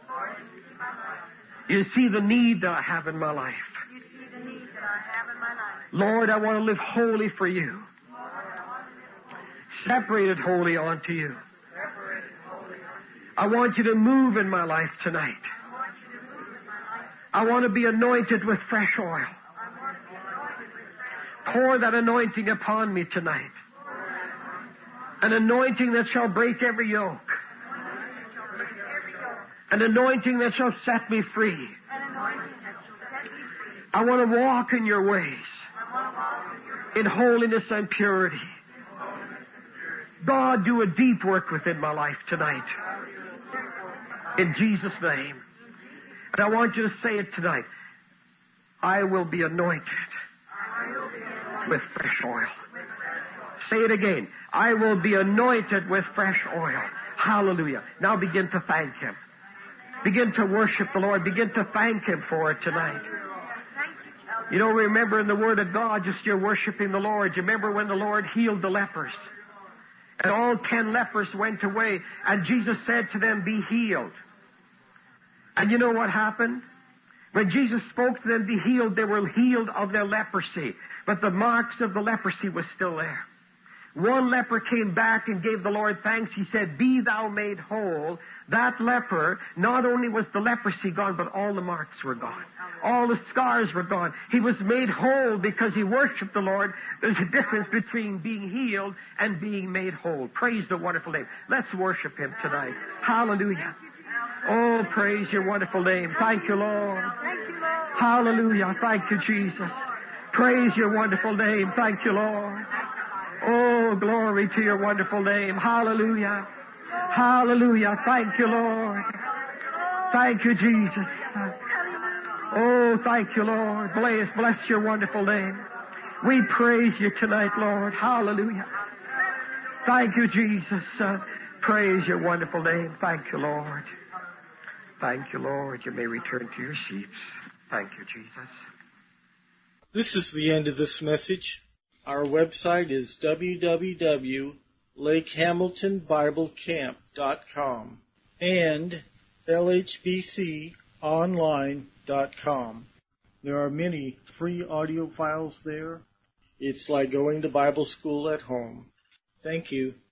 You see the need that I have in my life. Lord, I want to live wholly for you. Separated wholly unto you. I want you to move in my life tonight. I want to be anointed with fresh oil. Pour that anointing upon me tonight. An anointing that shall break every yoke. An anointing that shall set me free. I want to walk in your ways. In holiness and purity. God, do a deep work within my life tonight. In Jesus' name. And I want you to say it tonight. I will be anointed with fresh oil. Say it again. I will be anointed with fresh oil. Hallelujah. Now begin to thank Him. Begin to worship the Lord. Begin to thank Him for it tonight. You know, remember in the Word of God, just you're worshiping the Lord. You remember when the Lord healed the lepers. And all 10 lepers went away, and Jesus said to them, be healed. And you know what happened? When Jesus spoke to them, be healed, they were healed of their leprosy. But the marks of the leprosy was still there. One leper came back and gave the Lord thanks. He said, be thou made whole. That leper, not only was the leprosy gone, but all the marks were gone. All the scars were gone. He was made whole because he worshiped the Lord. There's a difference between being healed and being made whole. Praise the wonderful name. Let's worship Him tonight. Hallelujah. Oh, praise your wonderful name. Thank you, Lord. Hallelujah. Thank you, Jesus. Praise your wonderful name. Thank you, Lord. Oh, glory to your wonderful name. Hallelujah. Hallelujah. Thank you, Lord. Thank you, Jesus. Oh, thank you, Lord. Bless your wonderful name. We praise you tonight, Lord. Hallelujah. Thank you, Jesus. Praise your wonderful name. Thank you, Lord. Thank you, Lord. You may return to your seats. Thank you, Jesus. This is the end of this message. Our website is www.lakehamiltonbiblecamp.com and lhbconline.com. There are many free audio files there. It's like going to Bible school at home. Thank you.